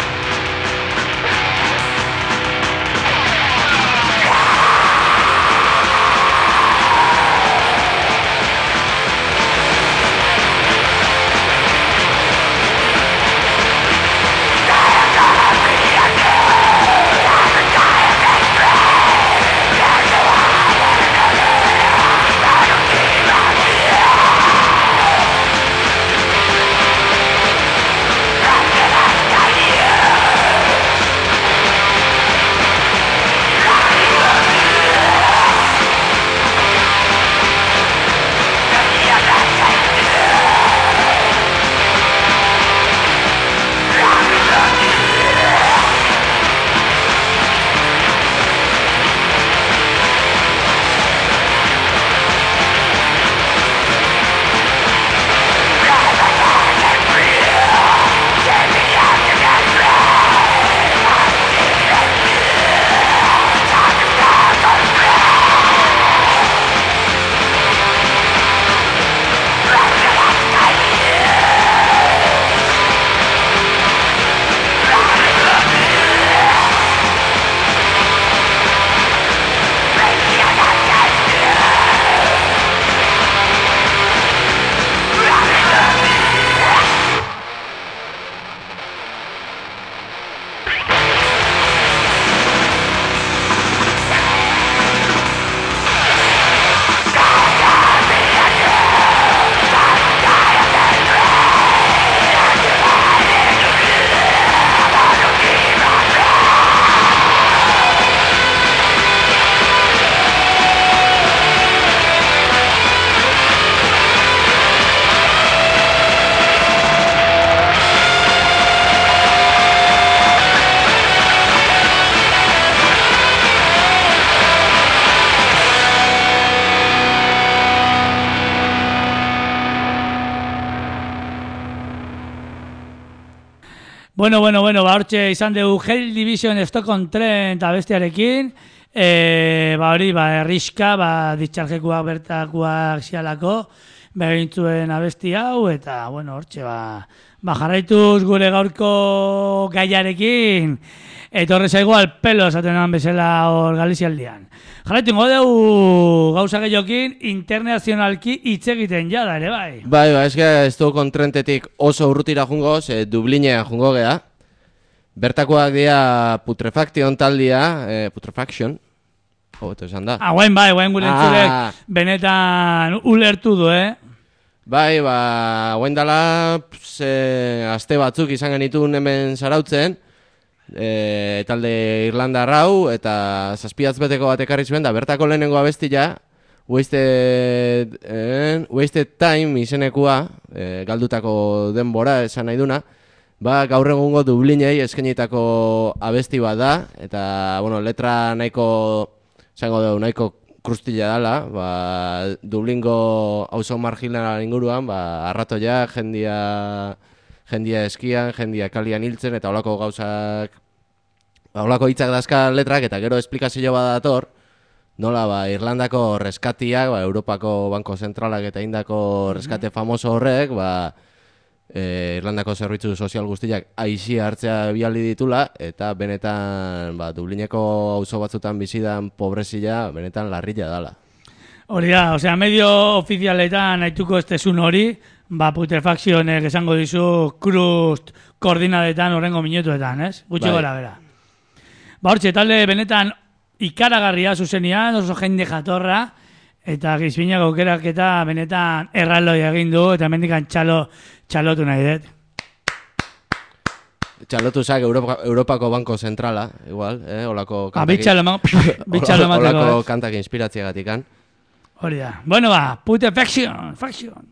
¡Ah! Bueno, bueno, bueno, ba, hortxe izan dugu Hell Division Stockholm Trend eta bestiarekin, e, ba hori, ba, erriska, ba, ditxarjekuak bertakuak zialako, begintzuen abesti hau, eta, bueno, hortxe, ba, ba, jarraituz gure gaurko gaiarekin, etorre zaigu al pelo, esaten eman bezala hor Galizialdian. Jarraitu ingo dugu gauza gehiokin internazionalki hitz egiten jada ere bai. Bai, bai, eske ez du kontrentetik oso urrutira jungo, ze Dublinea jungo gea. Bertakoak dira Putrefaction taldia, eh, Putrefaction, hobeto esan da. Ah, guain bai, guain gure entzulek ah. benetan ulertu du, eh? Bai, ba, guain dala, ze, aste batzuk izan genitun hemen zarautzen, E, talde Irlanda rau eta zazpiatz beteko bat ekarri zuen da bertako lehenengo abestia Wasted, eh, Wasted Time izenekua e, galdutako denbora esan nahi duna, ba, gaur egungo Dublinei eskainitako abesti bat da eta bueno, letra nahiko zango dugu, nahiko krustila dala, ba, Dublingo auzo marginal inguruan, ba, arratoia, jendia jendia eskian, jendia kalian hiltzen eta holako gauzak, holako hitzak dazka letrak eta gero esplikazio bat dator, nola ba, Irlandako reskatiak, ba, Europako Banko Zentralak eta indako reskate famoso horrek, ba, e, Irlandako zerbitzu sozial guztiak aisi hartzea bialdi ditula eta benetan ba, Dublineko auzo batzutan bizidan pobrezia benetan larrilla dala. Hori da, osea, medio ofizialetan haituko estezun hori, ba, Putrefactionek esango dizu krust koordinadetan horrengo minutuetan, ez? Gutxi bai. Gora, bera. Ba, hortxe, talde benetan ikaragarria zuzenian, oso jende jatorra, eta Gizbinak aukerak eta benetan erraloi egin du, eta mendikan txalo, txalotu nahi dut. Txalotu zak Europa, Europako Banko Zentrala, igual, eh? Olako kantak, ah, olako kantak inspiratziagatikan. Hori da. Bueno, ba, Putrefaction, faction.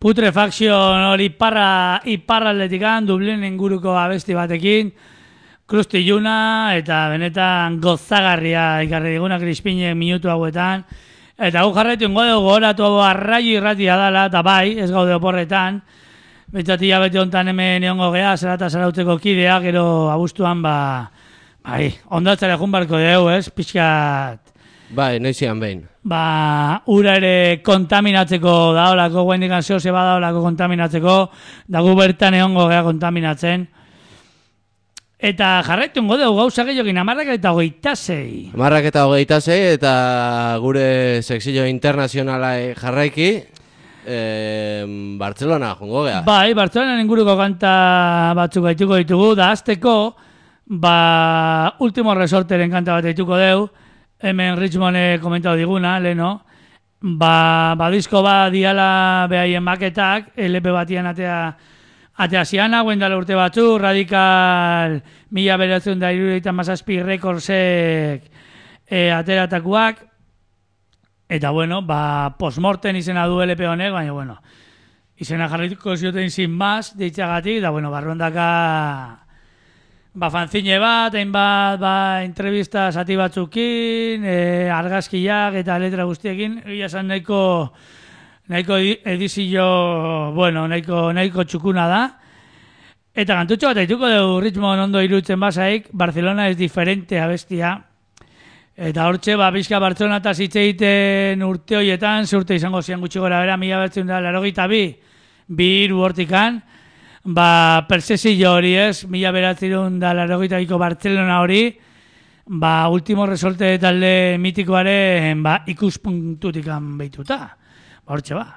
Putrefaction hori iparra, iparraldetikan, Dublin inguruko abesti batekin, Krusty Juna, eta benetan gozagarria ikarri diguna Crispinek minutu hauetan. Eta gu jarraitu ingo dugu goratu hau arraio irratia dala, eta bai, ez gaude oporretan. Betzatia bete honetan hemen egongo gea, zerata zarautzeko kidea, gero abuztuan, ba, bai, ondatzare junbarko dugu, ez, pixkat. Bai, noizian behin. Ba, ura ere kontaminatzeko daolako, guendikan zehose badaolako kontaminatzeko, da gu bertan egongo gea kontaminatzen. Eta jarraitu ingo dugu gauza gehiokin, amarrak eta hogeita zei. Amarrak eta hogeita zei, eta gure sekzio internazionala jarraiki, eh, Bartzelona jongo gea. Bai, Bartzelona inguruko kanta batzuk gaituko ditugu, da azteko, ba, Último Resorteren kanta bat gaituko dugu, hemen Richmonde komentau diguna, leheno, ba, ba disko ba diala behaien maketak, L P batian atea, atea ziana, guendala urte batzu, Radikal mila beratzen da irureita mazazpi rekordsek e, ateratakuak, eta bueno, ba, postmorten izena du L P honek, baina bueno, izena jarrituko zioten sin más, deitzagatik, da bueno, barrondaka ba, fanzine bat, hainbat, ba, entrevista zati batzukin, e, argazkiak eta letra guztiekin, egia esan nahiko, nahiko edizio, bueno, nahiko, nahiko txukuna da. Eta kantutxo bat haituko dugu Richmond ondo irutzen bazaik, Barcelona es diferente abestia. Eta hortxe, ba, bizka Barcelona eta zitzeiten urte horietan, ze urte izango zian gutxi gora bera, mila betzen da, larogeita bi, bi iru hortikan, ba, persesio hori ez, mila beratzen da, larogeita biko Barcelona hori, ba, Último Resorte talde mitikoaren, ba, ikuspuntutikan behituta. Ba, hortxe ba.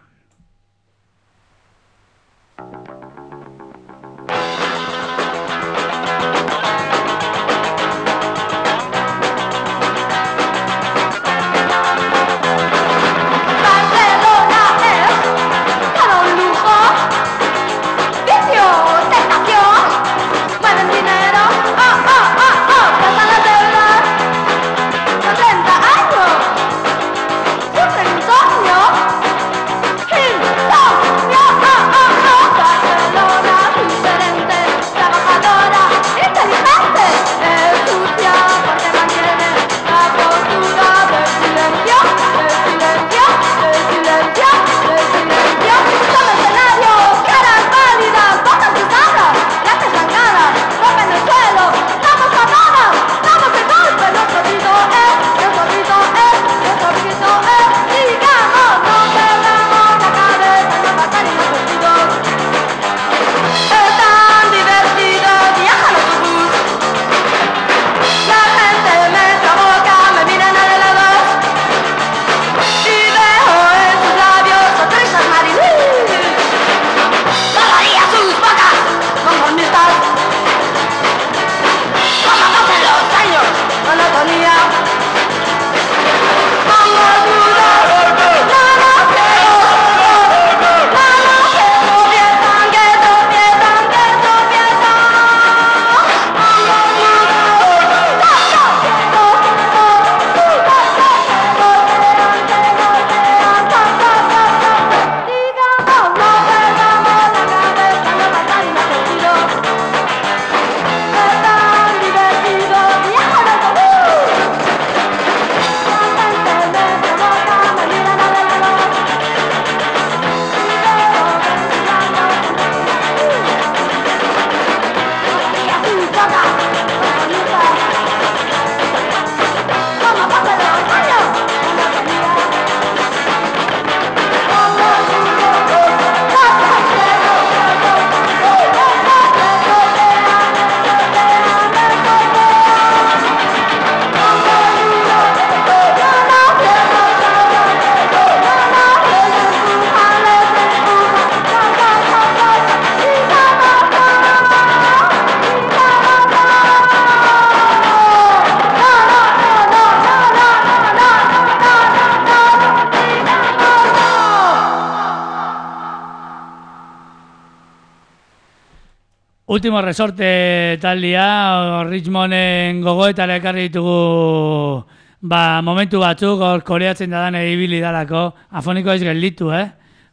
Último Resorte taldia, Richmonden gogoetara ekarri ditugu ba, momentu batzuk, hor koreatzen da dane ibili dalako, afoniko ez gelditu, eh?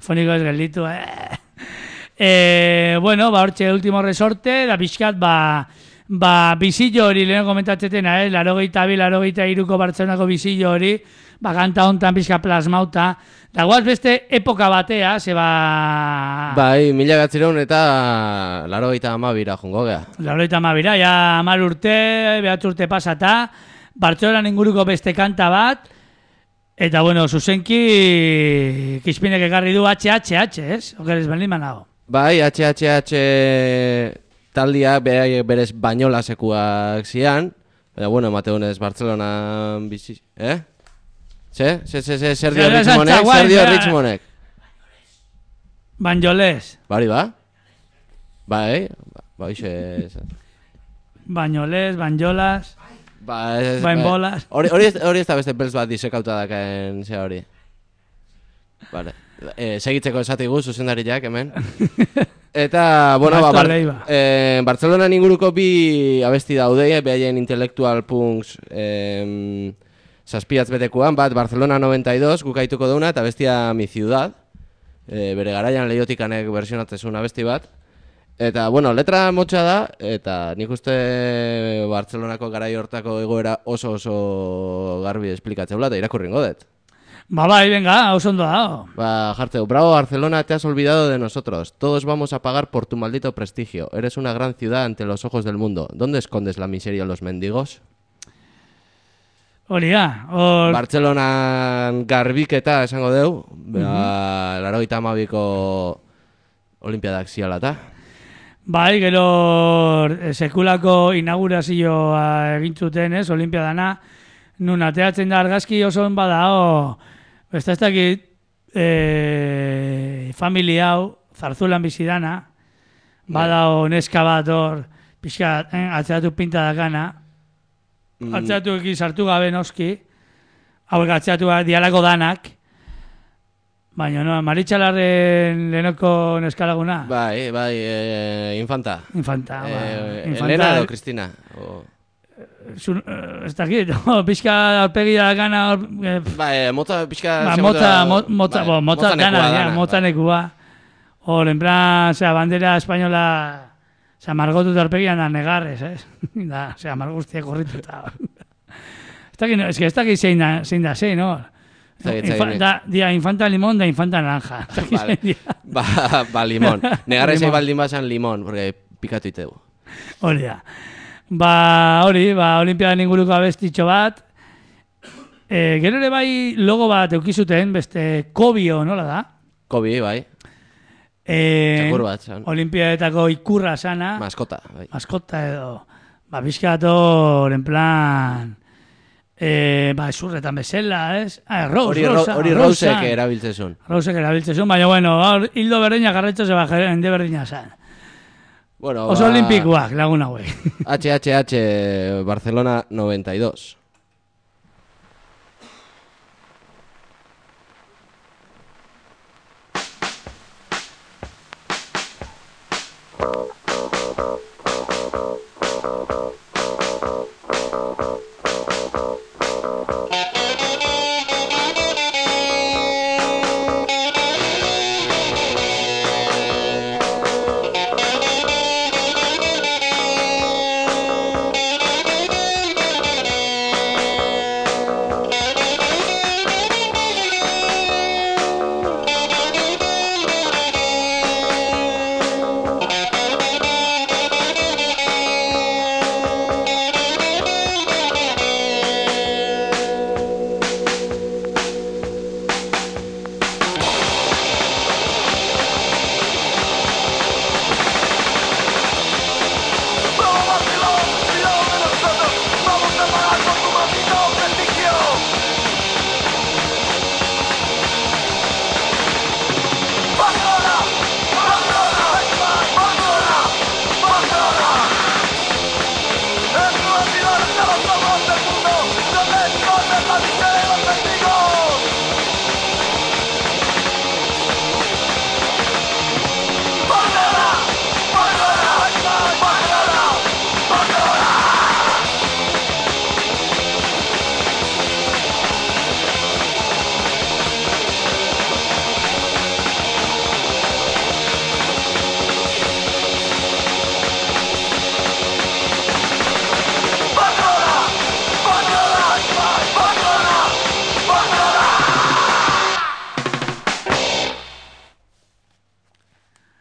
Foniko ez gelditu, eh. E, bueno, ba, hortxe, último resorte, da pixkat, ba, ba, bizillo hori, lehen komentatzetena, eh? Larogeita bi, larogeita iruko Bartzelonako bizillo hori, ba, kanta hontan pixka plasmauta, da guaz beste epoka batea, ze ba... Bai, mila gatzireun eta larogeita amabira jongo gea. Larogeita amabira, ja amar urte, behatz urte pasata, Bartzelonan inguruko beste kanta bat, eta bueno, zuzenki Kispinek ekarri du H H H, ez? Okeres benliman nago. Bai, H H H taldiak berez bainolasekuak zian, baina bueno, emateunez Bartzelonan bizi... Eh? Ze? Ze, ze, ze, zer dio Richmonek? Zer dio Richmonek? Banjoles. Bari ba? Bai, ba, ixe... Banjoles, banjolas... Ba, ez... Bainbolas... Hori ez da beste beltz bat disekauta dakaen zea hori. Vale. E, segitzeko esatigu, zuzendariak, hemen. Eta, bueno, ba, bar, e, Bartzelonan inguruko bi abesti daude, behaien intelektual punks e, zazpiatz betekoan, bat Barcelona noventa y dos gukaituko dauna, eta bestia Mi Ciudad, e, bere garaian lehotikanek versionatzezun abesti bat. Eta, bueno, letra motxa da, eta nik uste Bartzelonako garai hortako egoera oso oso garbi esplikatzeula, eta irakurringo dut. Ba, bai, venga, oso ondo da. Va, Jarteo, bravo Barcelona, te has olvidado de nosotros. Todos vamos a pagar por tu maldito prestigio. Eres una gran ciudad ante los ojos del mundo. ¿Dónde escondes la miseria a los mendigos? Horia, or... Bartzelonan garbiketa esango deu. Ba, uh-huh. Larogeita hamabiko olimpiadak zialata. Bai, gero sekulako inaugurazioa egin zuten, ez, olimpiadana. Nun ateatzen da argazki oso badao... Besta ez dakit, e, familia hau, Zarzulan bizidana, badao neska bat hor, pixka, eh, atzeatu pinta dakana, mm. atzeatu ekin sartu gabe noski, hauek atzeatu dialako danak, baina no, Maritxalarren lehenoko neskalaguna. Bai, bai, e, infanta. Infanta, e, ba. Infanta. Elena edo Cristina. O... Zun, uh, ez dakit, pixka aurpegi da gana... Eh, ba, e, mota, pixka... Ba, mota, mota, mota, ba, mota, mota dana, dana, ja, mota nekua. Hor, en plan, zera, bandera espainola, zera, margotu da aurpegian da negarrez, ez? Da, zera, marguztiak horrituta. Ez dakit, ez que ez dakit zein da, zein da, zein, no? Infa, da, dia, infanta limón da infanta naranja. Vale. Ba, ba, limón. Negarrez egin baldin bazan limón, porque pikatu itegu. Hori da. Ba, hori, ba, olimpiadan inguruko abestitxo bat. E, gero ere bai logo bat eukizuten, beste Kobio, nola da? Kobi, bai. E, Txakur bat, zan. Olimpiadetako ikurra sana. Maskota, bai. Maskota edo. Ba, bizkator, en plan... E, ba, zurretan bezala, ez? Ah, Rose, Rosa. Hori Rosek erabiltzezun. Rosek erabiltzezun, baina, bueno, hildo berdina garretxo ze baje, ende berdina zan. Bueno, oso ba... olimpikoak, lagun hauek. H H H Barcelona noventa y dos.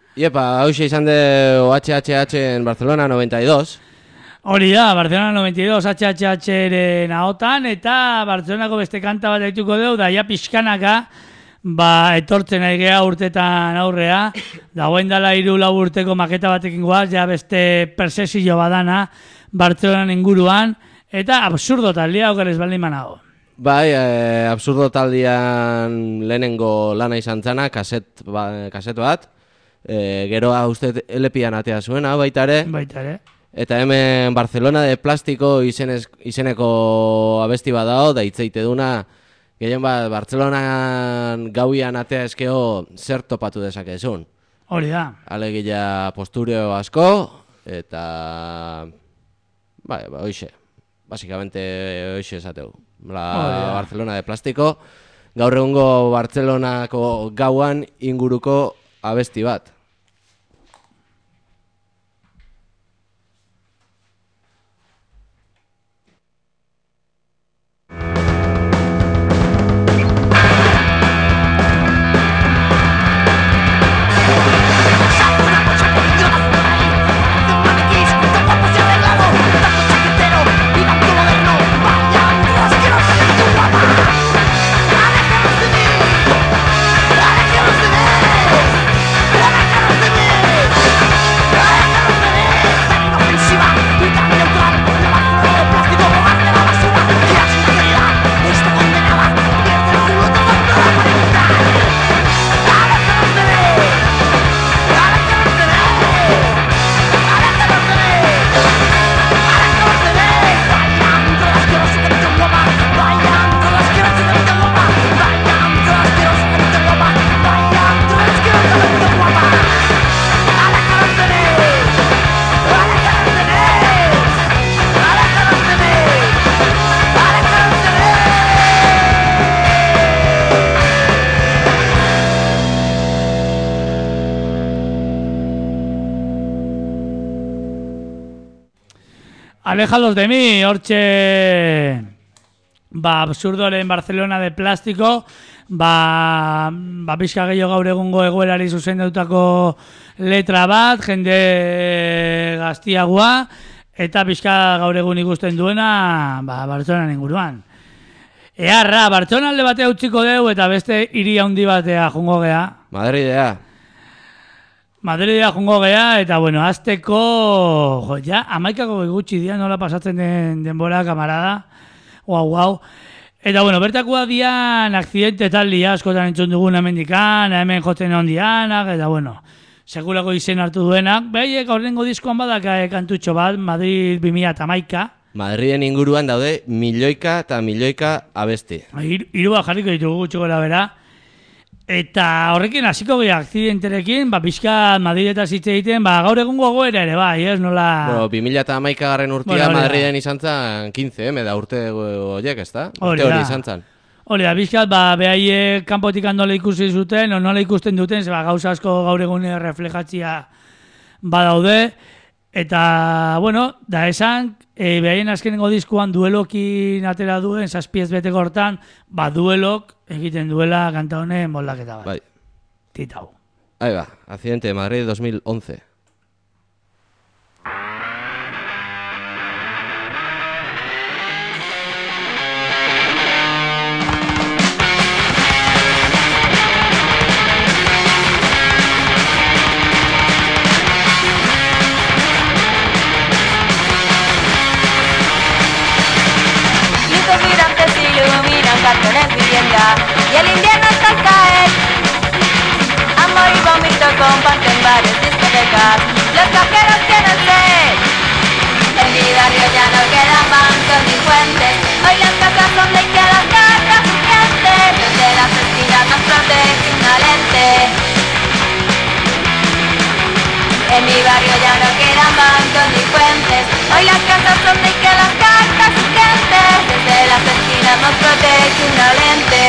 Iepa, hauxe izan de H H H en Barcelona noventa y dos. Hori da, Barcelona noventa y dos H H H-ren ahotan, eta Barcelonako beste kanta bat daituko deu, da ja pixkanaka, ba, etortzen ari geha urtetan aurrea, dagoen dala hiru lau urteko maketa batekin guaz, ja beste persesio badana Barcelona inguruan, eta absurdo taldea okeres baldin manago. Bai, eh, absurdo taldean lehenengo lana izan zana, kaset, ba, kaset bat, eh, geroa uste L P-an atea zuena, baita ere. Baita ere. Eta hemen Barcelona de Plastiko izenez, izeneko abesti bat dao, da hitzeite duna, gehien bat Barcelonan gauian atea eskeo zer topatu dezakezun. Hori da. Alegia postureo asko, eta... Bai, ba, hoxe. Basikamente hoxe esateu. La Barcelona de Plastiko, gaur egungo Barcelonako gauan inguruko abesti bat. Aléjalos de mí, hortxe, ba, absurdoren Barcelona de Plastiko, ba, ba pixka gehiago gaur egungo egoerari zuzendeutako letra bat, jende gaztiagoa, eta pixka gaur egun ikusten duena, ba, Barcelona inguruan. Earra, Barcelona alde batea utziko deu, eta beste hiri handi batea jungo gea. Madridea. Madridea jungo gea, eta bueno, azteko, jo, ja, amaikako gutxi dia, nola pasatzen den denbora, kamarada, guau, guau. Eta bueno, bertakoa dian, akzidente tal dia, askotan entzun dugun hemendikan, hemen jotzen ondianak, eta bueno, sekulako izen hartu duenak, behiek aurrengo diskoan badaka kantutxo bat, Madrid bi mila hamaika. Madriden inguruan daude milioika eta milioika abesti. Hiru jarriko ditugu gutxo gora bera. Eta horrekin hasiko geha akzidenterekin, ba, pixka Madridetaz hitz egiten, ba, gaur egungo goera ere, bai, ez, nola... Bueno, bi mila hamaika garren urtia bueno, Madriden izan zan quince, eme, da urte horiek, ez da? Urte hori izan zan. Hori da, bizkat, ba, behaiek kanpotik nola ikusi zuten, o nola ikusten duten, ze, ba, gauza asko gaur egun reflejatzia badaude, eta, bueno, da esan, e, behaien azkenengo diskuan duelokin atera duen, zazpiez beteko hortan, ba, duelok egiten duela kanta honen moldaketa bat. Bai. Titau. Ahí va, accidente de Madrid dos mil once. Y el invierno está al caer, amor y vómito comparten bares, discotecas, los cajeros tienen sed. En mi barrio ya no quedan bancos ni fuentes, hoy las casas son de que las cartas urgentes, desde las esquinas nos protege una lente. En mi barrio ya no quedan bancos ni fuentes, hoy las casas son de que las cartas urgentes, desde las esquinas nos protege una lente.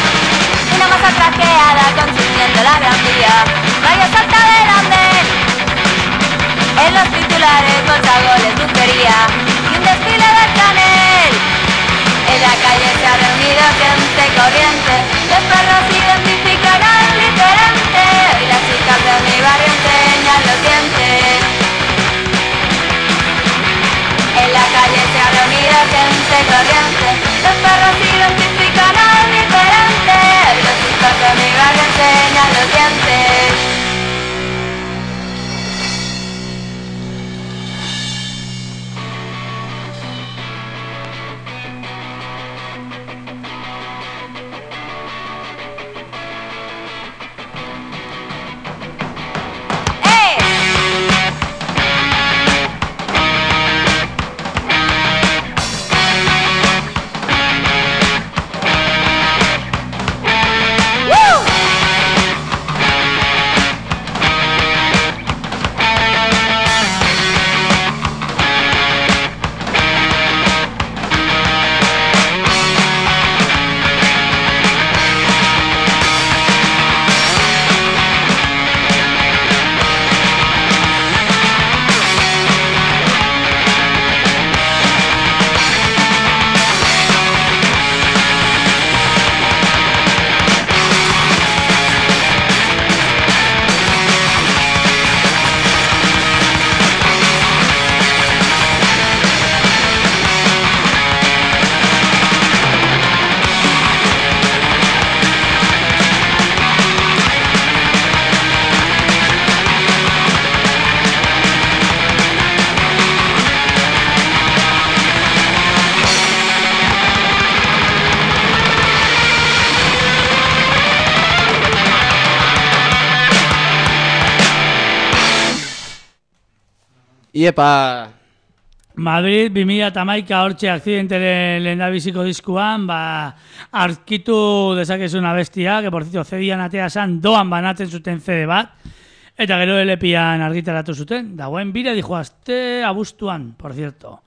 Una masa traqueada consumiendo la gran vía, rayos salta del andén. titulares, bolsagoles, dulcería y un desfile de Chanel. En la calle se ha reunido gente corriente, los perros identifican al diferente y las chicas de mi barrio enseñan los dientes. En la calle se ha reunido gente corriente, los perros identifican al diferente y los chicos de mi barrio enseñan los dientes. Iepa! Madrid, bi mila hamaika hortxe akzidenteren lehendabiziko diskuan, ba, arkitu dezakezun abestia, que por cierto, zedian atea zan, doan banatzen zuten C D bat, eta gero L P-an argitaratu zuten, dagoen bire dijo azte abuztuan, por cierto.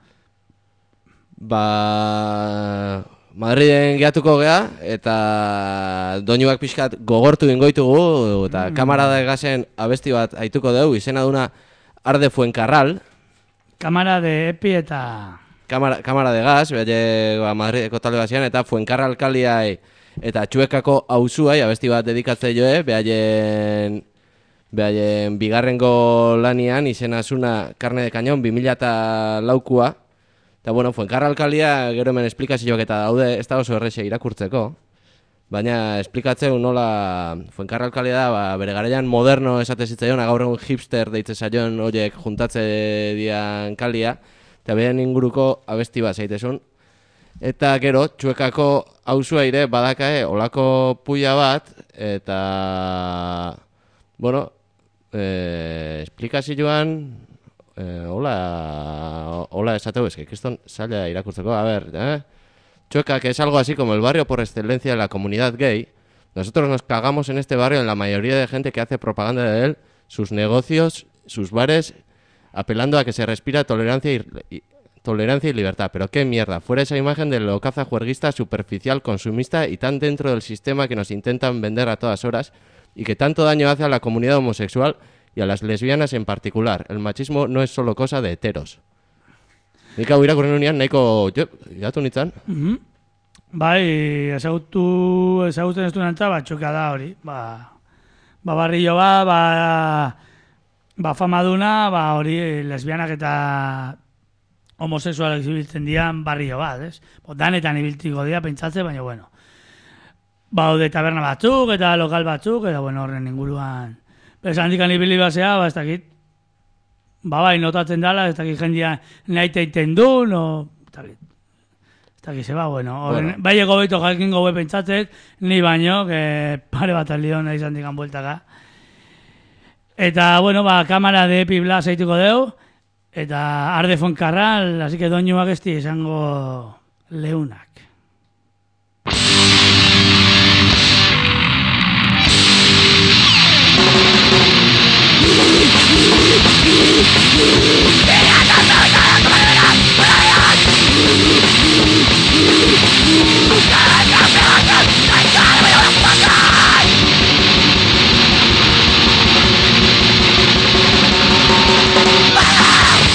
Ba... Madriden geatuko gea, eta doinuak pixkat gogortu ingoitugu, eta mm. Kamarada de Gasen abesti bat aituko dugu, izena duna Arde Fuencarral. Kamara de Epi eta... Kamara, kamara de Gas, behaile ba, Madrideko talde bazian, eta Fuencarral kaliai eta Txuekako auzuai abesti bat dedikatze joe, behaien, behaien bigarrengo lanian izena zuna Carne de Cañón bi mila laukua. Eta bueno, Fuencarral kalia gero hemen esplikazioak eta daude ez da oso errexe irakurtzeko. Baina esplikatzeu nola Fuencarral kalia da, ba, bere garaian moderno esate zitzaion, gaur egun hipster deitze zaion horiek juntatze dian kalia, eta beren inguruko abesti bat zaitezun. Eta gero, Txuekako auzua ere badakae olako puia bat, eta bueno, eh, esplikazioan eh, hola, hola esateu eske, kriston zaila irakurtzeko, a ber, eh? Chueca, que es algo así como el barrio por excelencia de la comunidad gay. Nosotros nos cagamos en este barrio en la mayoría de gente que hace propaganda de él, sus negocios, sus bares, apelando a que se respira tolerancia y, y, tolerancia y libertad. Pero qué mierda, fuera esa imagen del locaza juerguista, superficial, consumista y tan dentro del sistema que nos intentan vender a todas horas y que tanto daño hace a la comunidad homosexual y a las lesbianas en particular. El machismo no es solo cosa de heteros. Nik hau irakurren unian, nahiko jatu nintzen. Mm-hmm. Bai, ezagutu, ezagutzen ez du nantza, ba, txoka da hori. Ba, ba barrio ba, ba, ba famaduna, ba hori lesbianak eta homosexualak ibiltzen dian barrio bat, ez? Bo, danetan ibiltiko dira, pentsatze, baina bueno. Ba, hode taberna batzuk eta lokal batzuk, eta bueno, horren inguruan. Bez, handikan ibili basea, ba, ez dakit. Ba, bai, notatzen dala, ez dakit jendia nahi teiten du, no... Ez dakit, ez dakit, zeba, bueno. Bueno. Bai ego beto jakin gobe pentsatzet, ni baino, que pare bat aldion nahi zandikan bueltaka. Eta, bueno, ba, kamara de Epi Blas haituko deu, eta Arde Fuencarral, así que doinuak esti izango leunak. Wow!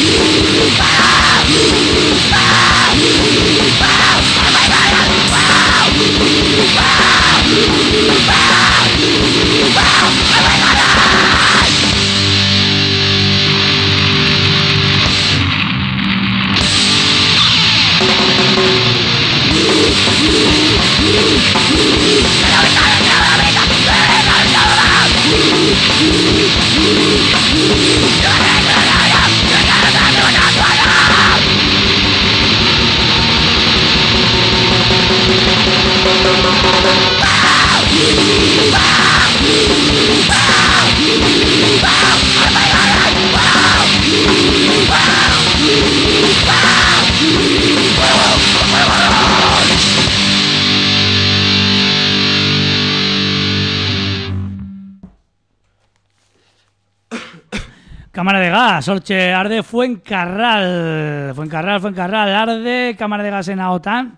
Cámara de gas, hortxe arde Fuencarral, Fuencarral, Fuencarral, arde Cámara de gasen ahotan.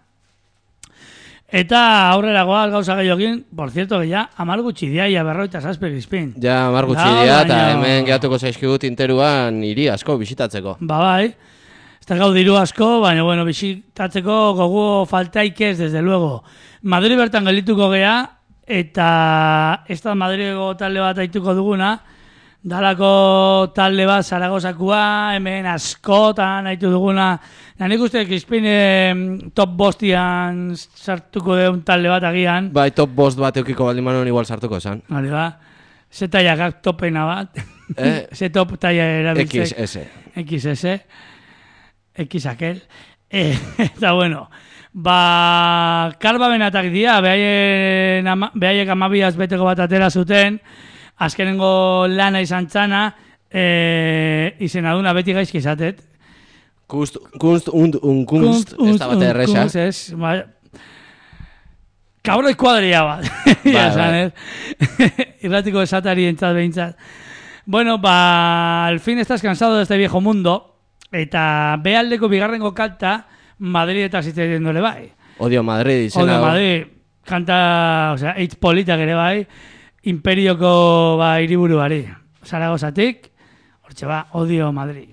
Eta aurrera goaz gauza gehiogin, por cierto, que ya amar gutxi dia, ya berroita zazpe Crispin. Ja, amar gutxi dia, eta hemen gehatuko zaizkigut interuan hiri asko bisitatzeko. Ba, bai. Ez da gau diru asko, baina, bueno, bisitatzeko gogu faltaik ez, desde luego. Madrid bertan gelituko gea, eta ez da Madrideko talde bat aituko duguna, dalako talde bat Zaragozakua, hemen askotan aitu duguna. Nik uste, Crispin, eh, top bostian sartuko deun talde bat agian. Bai, top bost bat eukiko baldin manon igual sartuko esan. Hori ba, ze taiakak topena bat. Eh? Ze top taia erabiltzek. X S. X S. X aquel. Eh, eta bueno, ba, karba benatak dia, behaiek ama, amabiaz beteko bat atera zuten, azkenengo lana izan txana, eh, izena duna beti gaizki izatet. Kunst, kunst und un kunst, ez da bat erresa. Kunst, ez, ba, kabroi kuadria bat. Ba, ba. Irratiko esatari entzat behintzat. Bueno, ba, al fin estás cansado de este viejo mundo, eta behaldeko bigarrengo kanta, Madrid eta zitzaiten dole bai. Odio Madrid, izena. Odio Madrid, kanta, o sea, eitz politak ere bai, imperioko ba, hiriburuari. Zaragozatik, hortxe ba, Odio Madrid.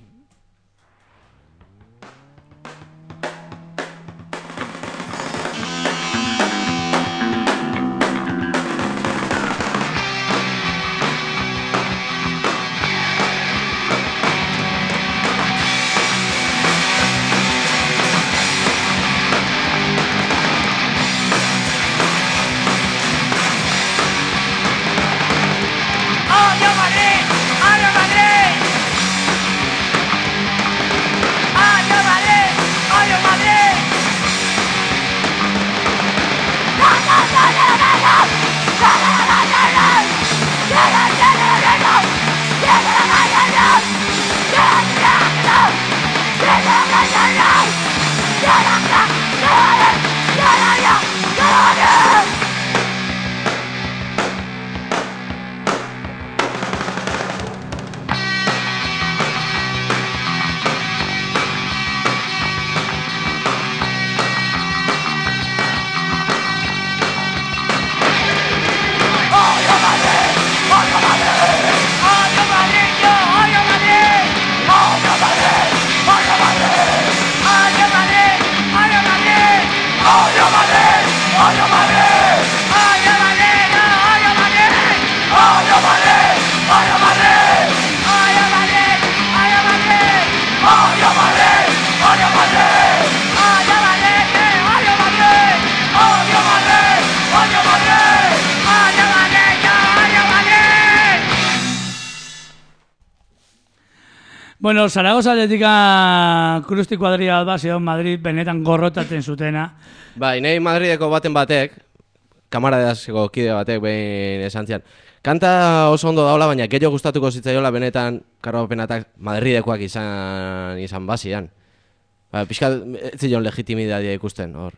Bueno, Zaragoza atletika Krusti kuadria bat zion Madrid benetan gorrotaten zutena. Bai, nahi Madrideko baten batek, kamara edaziko kide batek behin esan zian. Kanta oso ondo daula, baina gehiago gustatuko zitzaiola benetan karropenatak Madridekoak izan izan bazian. Ba, pixka ez zion legitimidadia ikusten, hor.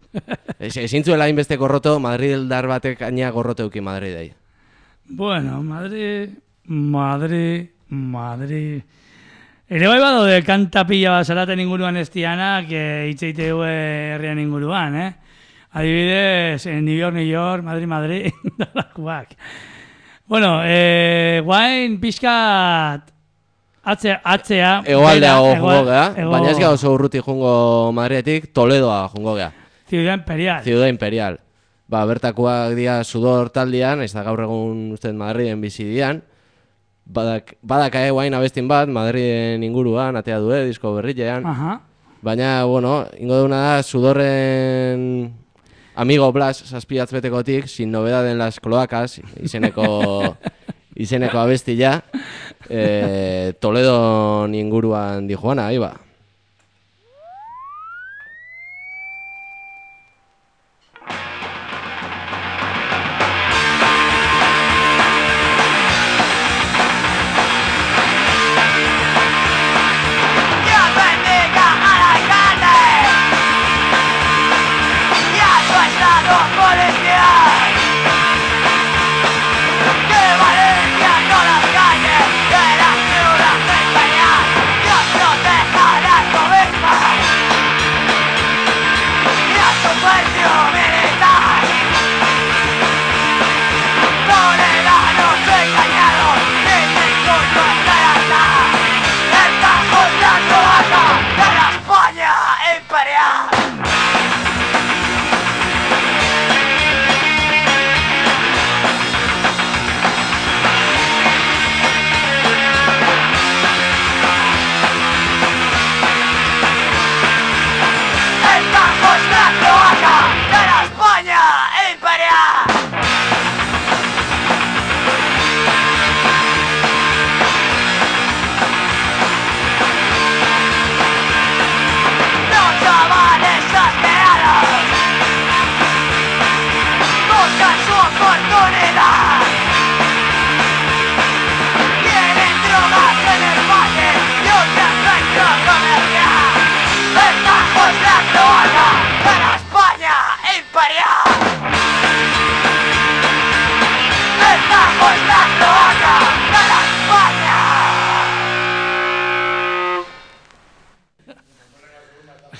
Ezin zuela hainbeste gorroto, Madridar batek aina gorroto euki Madridei. Bueno, Madrid, Madrid, Madrid... Ere bai badaude kanta pila bat zaraten inguruan estianak hitzeite du herrian inguruan, eh? Adibidez, New York, New York, Madrid, Madrid, dalakuak. Bueno, eh, guain pixkat atzea... atzea Egoaldeago jungo gea, baina ez gau oso urruti jungo Madridetik, Toledoa jungo gea. Ciudad Imperial. Ciudad Imperial. Ba, bertakoak dia sudor taldean, ez da gaur egun usten Madriden bizi dian. Badak, badaka eguain abestin bat, Madriden inguruan, atea due, disko berrilean. Aha. Baina, bueno, ingo duna da, sudorren amigo Blas, saspiatz betekotik, sin novedad en las cloacas, izeneko, izeneko abestila, eh, Toledo inguruan dijoana, ahí ba. Que Valencia no las calles de la ciudad.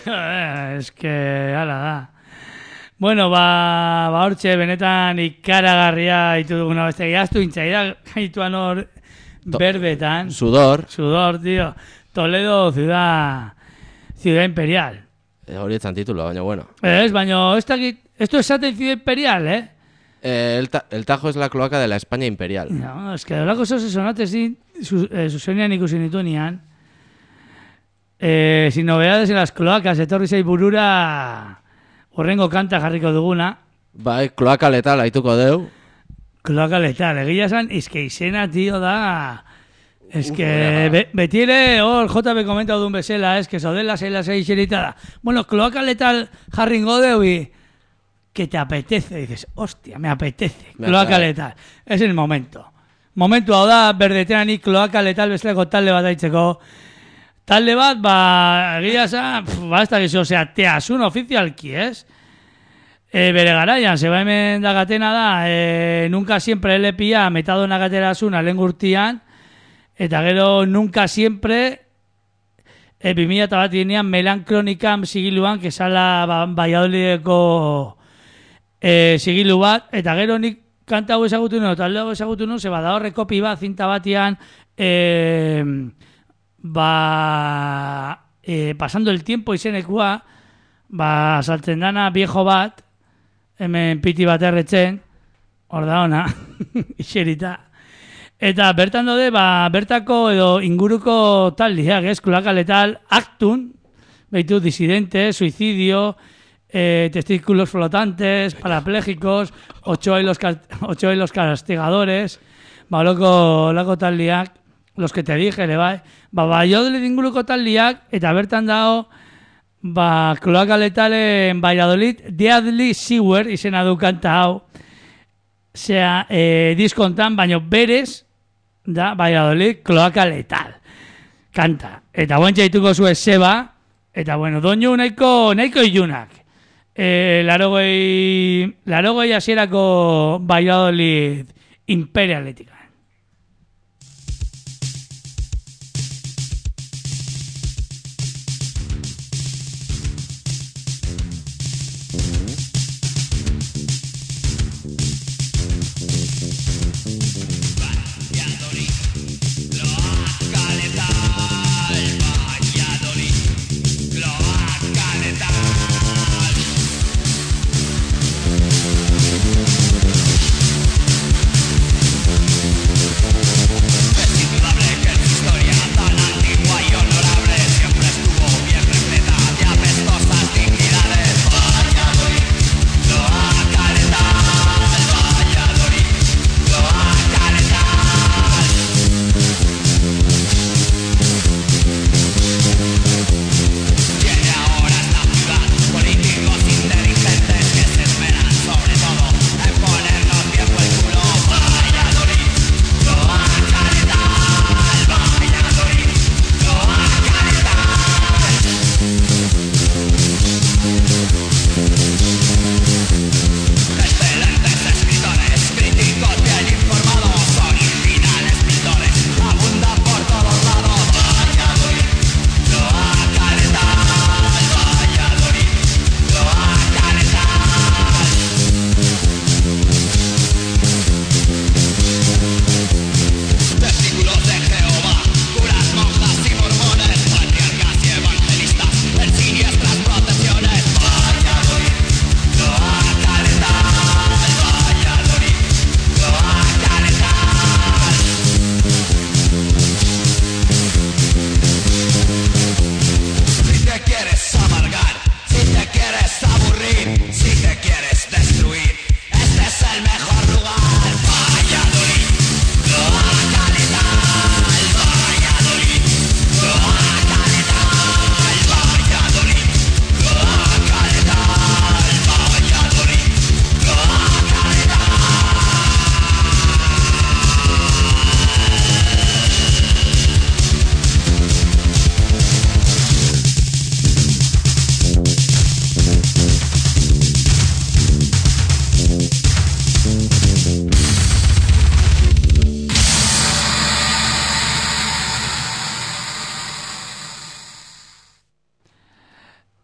Es que, ala da. Bueno, ba, ba hortxe, benetan ikaragarria ditu duguna beste gehaztu intzaida, gaituan hor berbetan. Sudor. Sudor, tío. Toledo, ciudad, ciudad imperial. Eh, hori etzan titulo, baina bueno. Es, baina, esto, esto es esaten ciudad imperial, eh? Eh, el, ta el Tajo es la cloaca de la España imperial. No, es que de lako zose sonate zin, zuzenian ikusi nituenean. Eh, sin novedades en las cloacas, etorri zei burura horrengo kanta jarriko duguna. Bai, kloaka letal haituko deu. Kloaka letal, egia esan, izke izena, tío, da... Es que be, beti ere, hor, J B komentau duen bezala, es que zaudela zeila zeixerita da. Bueno, kloaka letal jarringo deu y... que te apetece, dices, hostia, me apetece, kloaka letal. Es el momento. Momentu hau da, berdetean ni kloaka letal bezaleko talde bat aitzeko. Talde bat, ba, egia esan, ba, ez da gizu, osea, teasun ofizialki, ez? E, bere garaian, zeba hemen dagatena da, e, nunca siempre L P A metadona gatera zuna lehen gurtian, eta gero nunca siempre e, bi mila bat dinean Melan Kronikan sigiluan, que sala ba, Valladolideko e, sigilu bat, eta gero nik kanta hau ezagutu nuen, talde hau ezagutu nuen, zeba da horre kopi bat, zinta batian, e, ba, e, pasando el tiempo izenekua, ba, saltzen dana viejo bat, hemen piti bat erretzen, hor da ona, iserita. Eta bertan dode, ba, bertako edo inguruko taldiak, ez, kloaka letal, Actun, beitu, disidente, suicidio, eh, testículos flotantes, parapléjicos, Ochoa y los, Ochoa y los castigadores, ba, loko, loko taldiak, los que te dije, le bai, ba, ba, jodele inguruko taldiak, eta bertan dao, ba, kloaka letalen Valladolid, Deadly Sewer, izena du kanta hau, zera, eh, diskontan, baino berez, da, Valladolid, kloaka letal, kanta. Eta guantxa dituko zuen zeba, eta bueno, doinu nahiko, nahiko ilunak. Eh, larogei, larogei hasierako Valladolid imperialetika. Valladolid,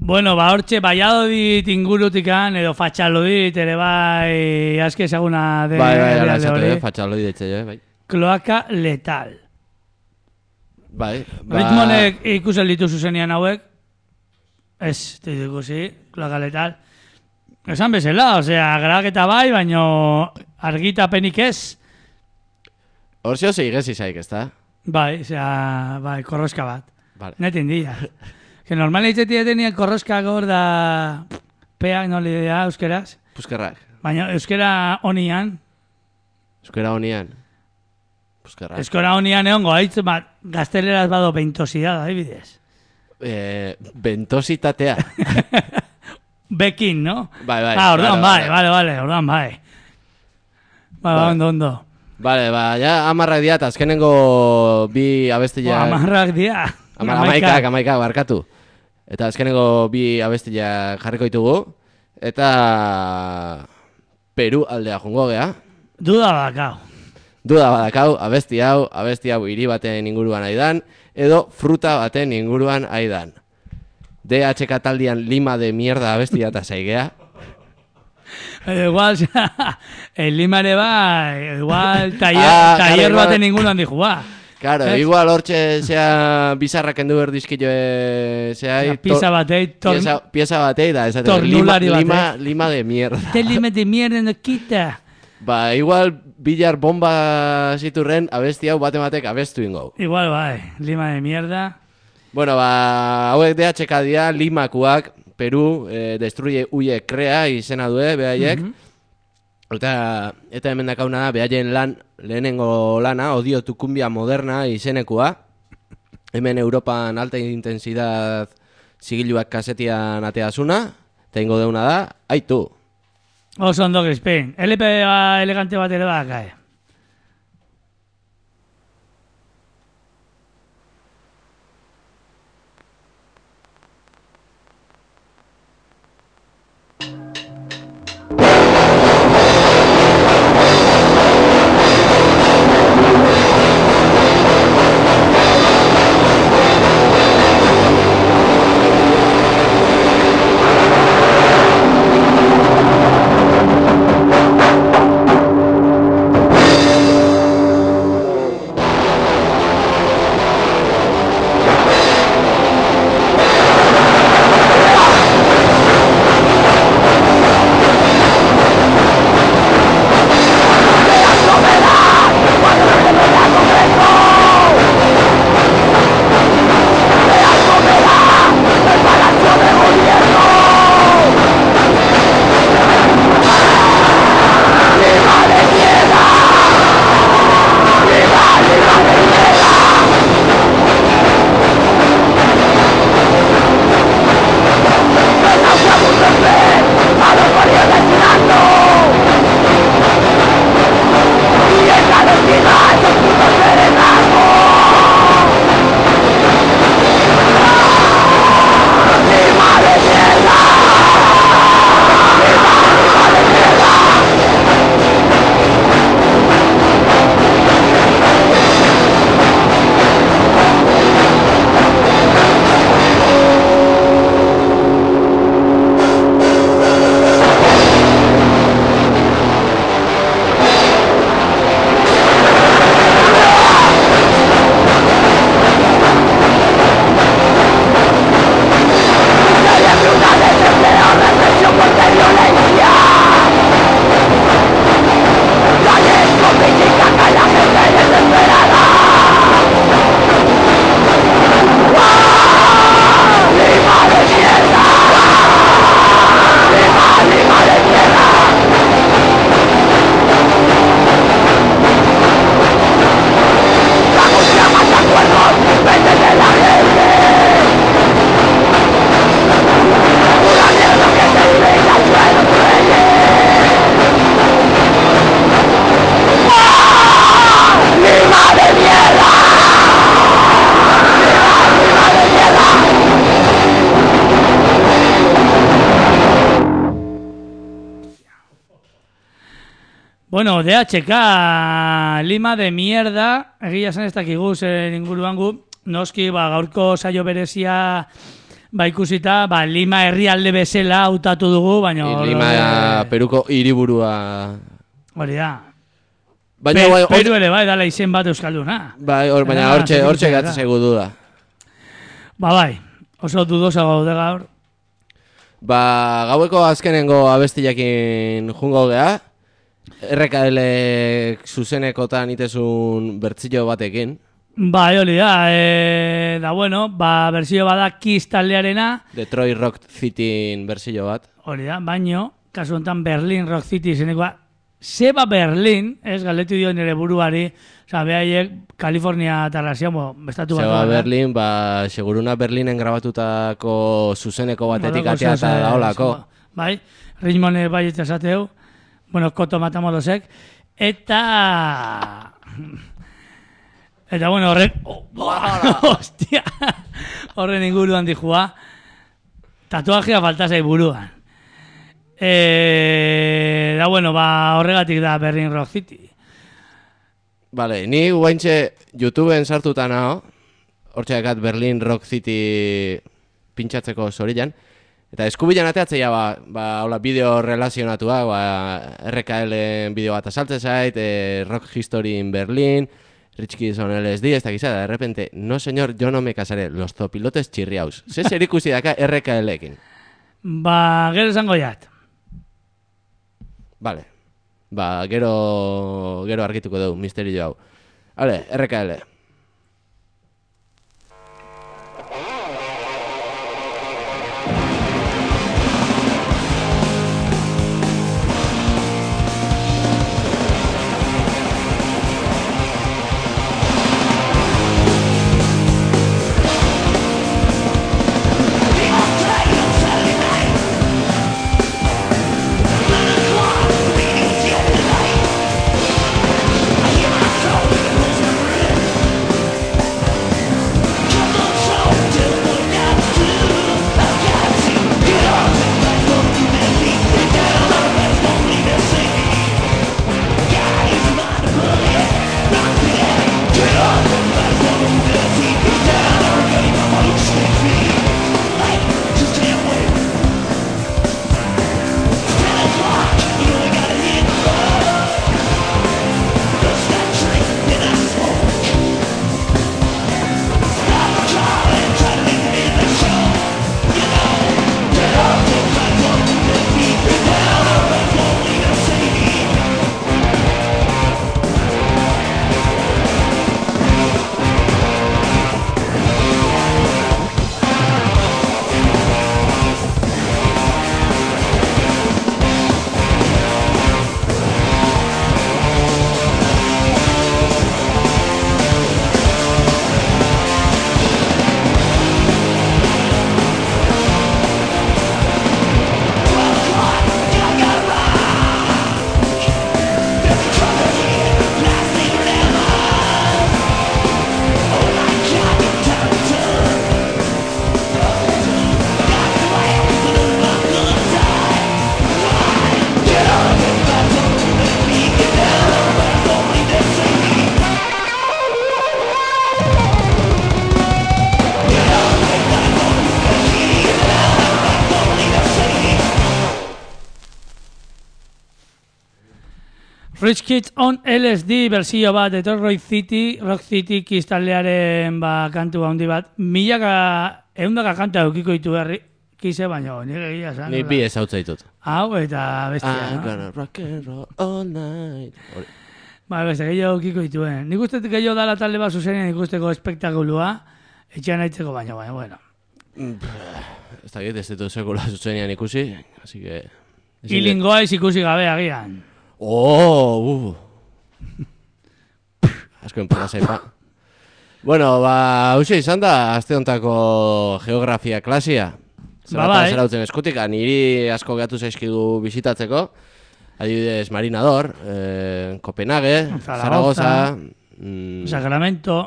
Bueno, ba, hortxe, Valladolid ingurutikan, edo Fatxalodit, ere bai, aski ezaguna de... Bai, bai, ala esatu, eh, Fatxalodit etxe, eh, bai. Kloaka letal. Bai, ba... Ritmonek ikusen ditu zuzenian hauek, ez, ditu ikusi, kloaka letal. Esan bezala, osea, grabaketa bai, baino argitapenik ez. Horzio zeigez izaik, ez da? Bai, osea, bai, korroska bat. Vale. Netin dira. Que normal eitzetia tenia korroska gor da peak no lidea euskeraz. Puskerrak. Baina euskera honian. Euskera honian. Puskerrak. Euskera honian egon goaitz, bat, gazteleraz bado bentosidad, adibidez. Eh, bentositatea. Bekin, no? Bai, bai. Ah, orduan claro, bai, vale, vale, orduan bai. Ba, Bai. ondo, ondo. Vale, ba, ja amarrak dia, eta azkenengo bi abestia... O, amarrak dia. Amar, amaikak, amaikak, barkatu. Eta azkenengo bi abestia jarriko ditugu. Eta... Peru aldea jongo gea. Duda bakau. Duda badakau, abesti hau, abesti hau hiri baten inguruan aidan, edo fruta baten inguruan aidan. D H K taldian lima de mierda abestia eta zaigea. Pero igual, el lima ere ba, igual taller, Ah, taller claro, baten igual. inguruan dijo, ba. Claro, Ez? igual hortxe zea bizarrak endu berdizkillo zea... Osea, pizza batei, tor- pieza, pieza batei da, esate, lima, tornulari batei. lima, lima de mierda. Este lima de mierda no quita. Ba, igual billar bomba ziturren abesti hau bate batek abestu ingo. Igual bai, lima de mierda. Bueno, ba, hauek D H K dia, limakuak, Peru, eh, destruye huye krea izena due, behaiek. Mhm. Eta, eta hemen dakauna da, behaien lan, lehenengo lana, odio tukumbia moderna izenekua. Hemen Europan alta intensidad zigiluak kasetian ateazuna, eta ingo deuna da, aitu. Oso ondo Crispin. L P elegante bat ere ba, kae. Bueno, D H K, lima de mierda, egia zen ez dakigu zer inguruan gu, noski ba, gaurko saio berezia ba ikusita, ba Lima herrialde bezala hautatu dugu, baina... Lima e... Peruko hiriburua... Hori da. Baina, Pe, bai, Peru ere bai, dala izen bat euskalduna. Bai, or, baina hortxe, hortxe gatze zaigu duda. Ba bai, oso dudosa gaude gaur. Ba, gaueko azkenengo abestiakin jungo gea. R K L zuzenekotan itezun bertzio batekin. Ba, hori da, e, da bueno, ba, berzio bada Kiss taldearena. Detroit Rock City berzio bat. Hori da, baino, kasu honetan Berlin Rock City izenekoa. Seba Berlin, ez, galdetu dio nire buruari, oza, behaiek Kalifornia tarrazia, bo, bestatu bat. Seba Berlin, ba, seguruna Berlinen grabatutako zuzeneko batetik atea eta daolako. Bai, Ritmone bai eta esateu, bueno, Koto Matamorosek, eta... Eta, bueno, horren... Oh, hostia! Horren inguruan dijua, tatuajea faltasei buruan. E, da, bueno, ba, horregatik da Berlin Rock City. Vale, ni guaintxe YouTubeen sartuta naho, hortxeakat Berlin Rock City pintxatzeko zorilan, eta eskubilan ateatzea, ba, ba, hola, bideo relazionatua, ba, R K L bideo bat asaltze zait, e, Rock History in Berlin, Rich Kids on L S D, ez da gizada, de repente, no señor, yo no me casaré, los zopilotes chirriaus. Ze zer ikusi daka R K L-ekin? Ba, gero esango jat. Vale. Ba, gero, gero argituko dugu, misterio hau. Hale, R K L. Rich Kids on L S D berzio bat, Detroit City, Rock City Kiss taldearen ba, kantu handi bat. Milaka, eundaka kanta eukiko ditu berri, Kisse baino, nire egia zan. Ni bi ez hau zaitut. Hau eta bestia, I'm no? gonna rock and roll all night. Hori. Ba, beste, gehiago eukiko dituen. Nik uste gehiago dala talde bat zuzenean ikusteko espektakulua, etxean aitzeko baino, baina, bueno. Ez da ez dut sekula zuzenean ikusi, así que... Ilingoa ez ikusi gabe agian. Oh, uh. Asko enporra zaipa. Bueno, ba, hausia izan da, azte hontako geografia klasia. Zerratan zerautzen eskutik, niri asko gehatu zaizkigu bisitatzeko. Adibidez, Marinador, eh, Copenhague, Zaragoza, mm, Sacramento,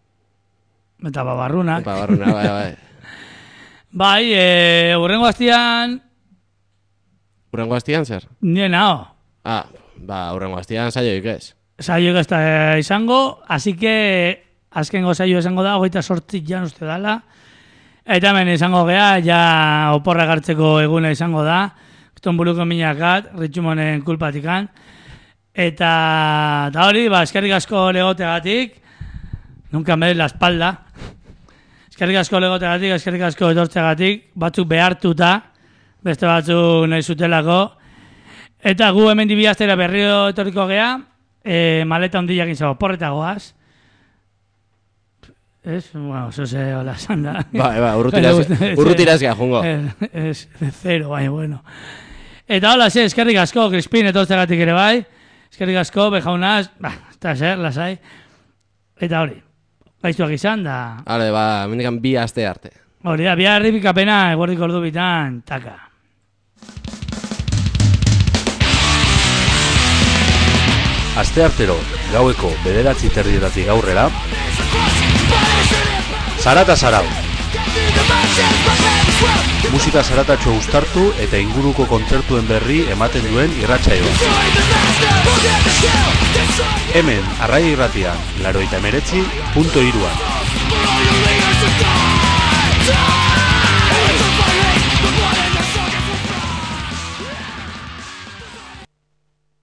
eta Babarrunak. Babarrunak, bai, bai. Bai, eh, urrengo hastian... Urrengo hastian zer? Nien hau. Ah, ba, urrengo hastian saioik ez. Saioik ez da izango, así que azkengo saio izango da, hogeita sortzik jan uste dala. Eta hemen izango gea, ja oporra gartzeko eguna izango da. Tonburuko minakat, Ritxumonen kulpatikan. Eta, eta hori, ba, eskerrik asko legotegatik. Nunca me des la espalda. Eskerrik asko legotegatik, eskerrik asko etortzegatik. Batzuk behartuta, beste batzuk nahi zutelako. Eta gu hemen dibiaztera berriro etorriko gea, e, maleta ondiak inzago, porreta goaz. Ez, bueno, eso se hola sanda. Bai, bai, urrutiraz gea, jungo. Ez, de zero, bai, bueno. Eta hola, ze, eskerrik asko, Crispin, etortzegatik ere bai. Eskerrik asko, bejaunaz, ba, eta zer, lasai. Eta hori, gaiztuak izan da. Hale, ba, mendikan bi aste arte. Hori da, bi harripik apena, eguerdik ordu bitan, taka. Aste artero, gaueko bederatzi terdietatik aurrera, Zarata Zarau. Musika zaratatxo uztartu eta inguruko kontzertuen berri ematen duen irratsaioa. Hemen, Arrai Irratia, laurogeita hemeretzi puntu hiruan.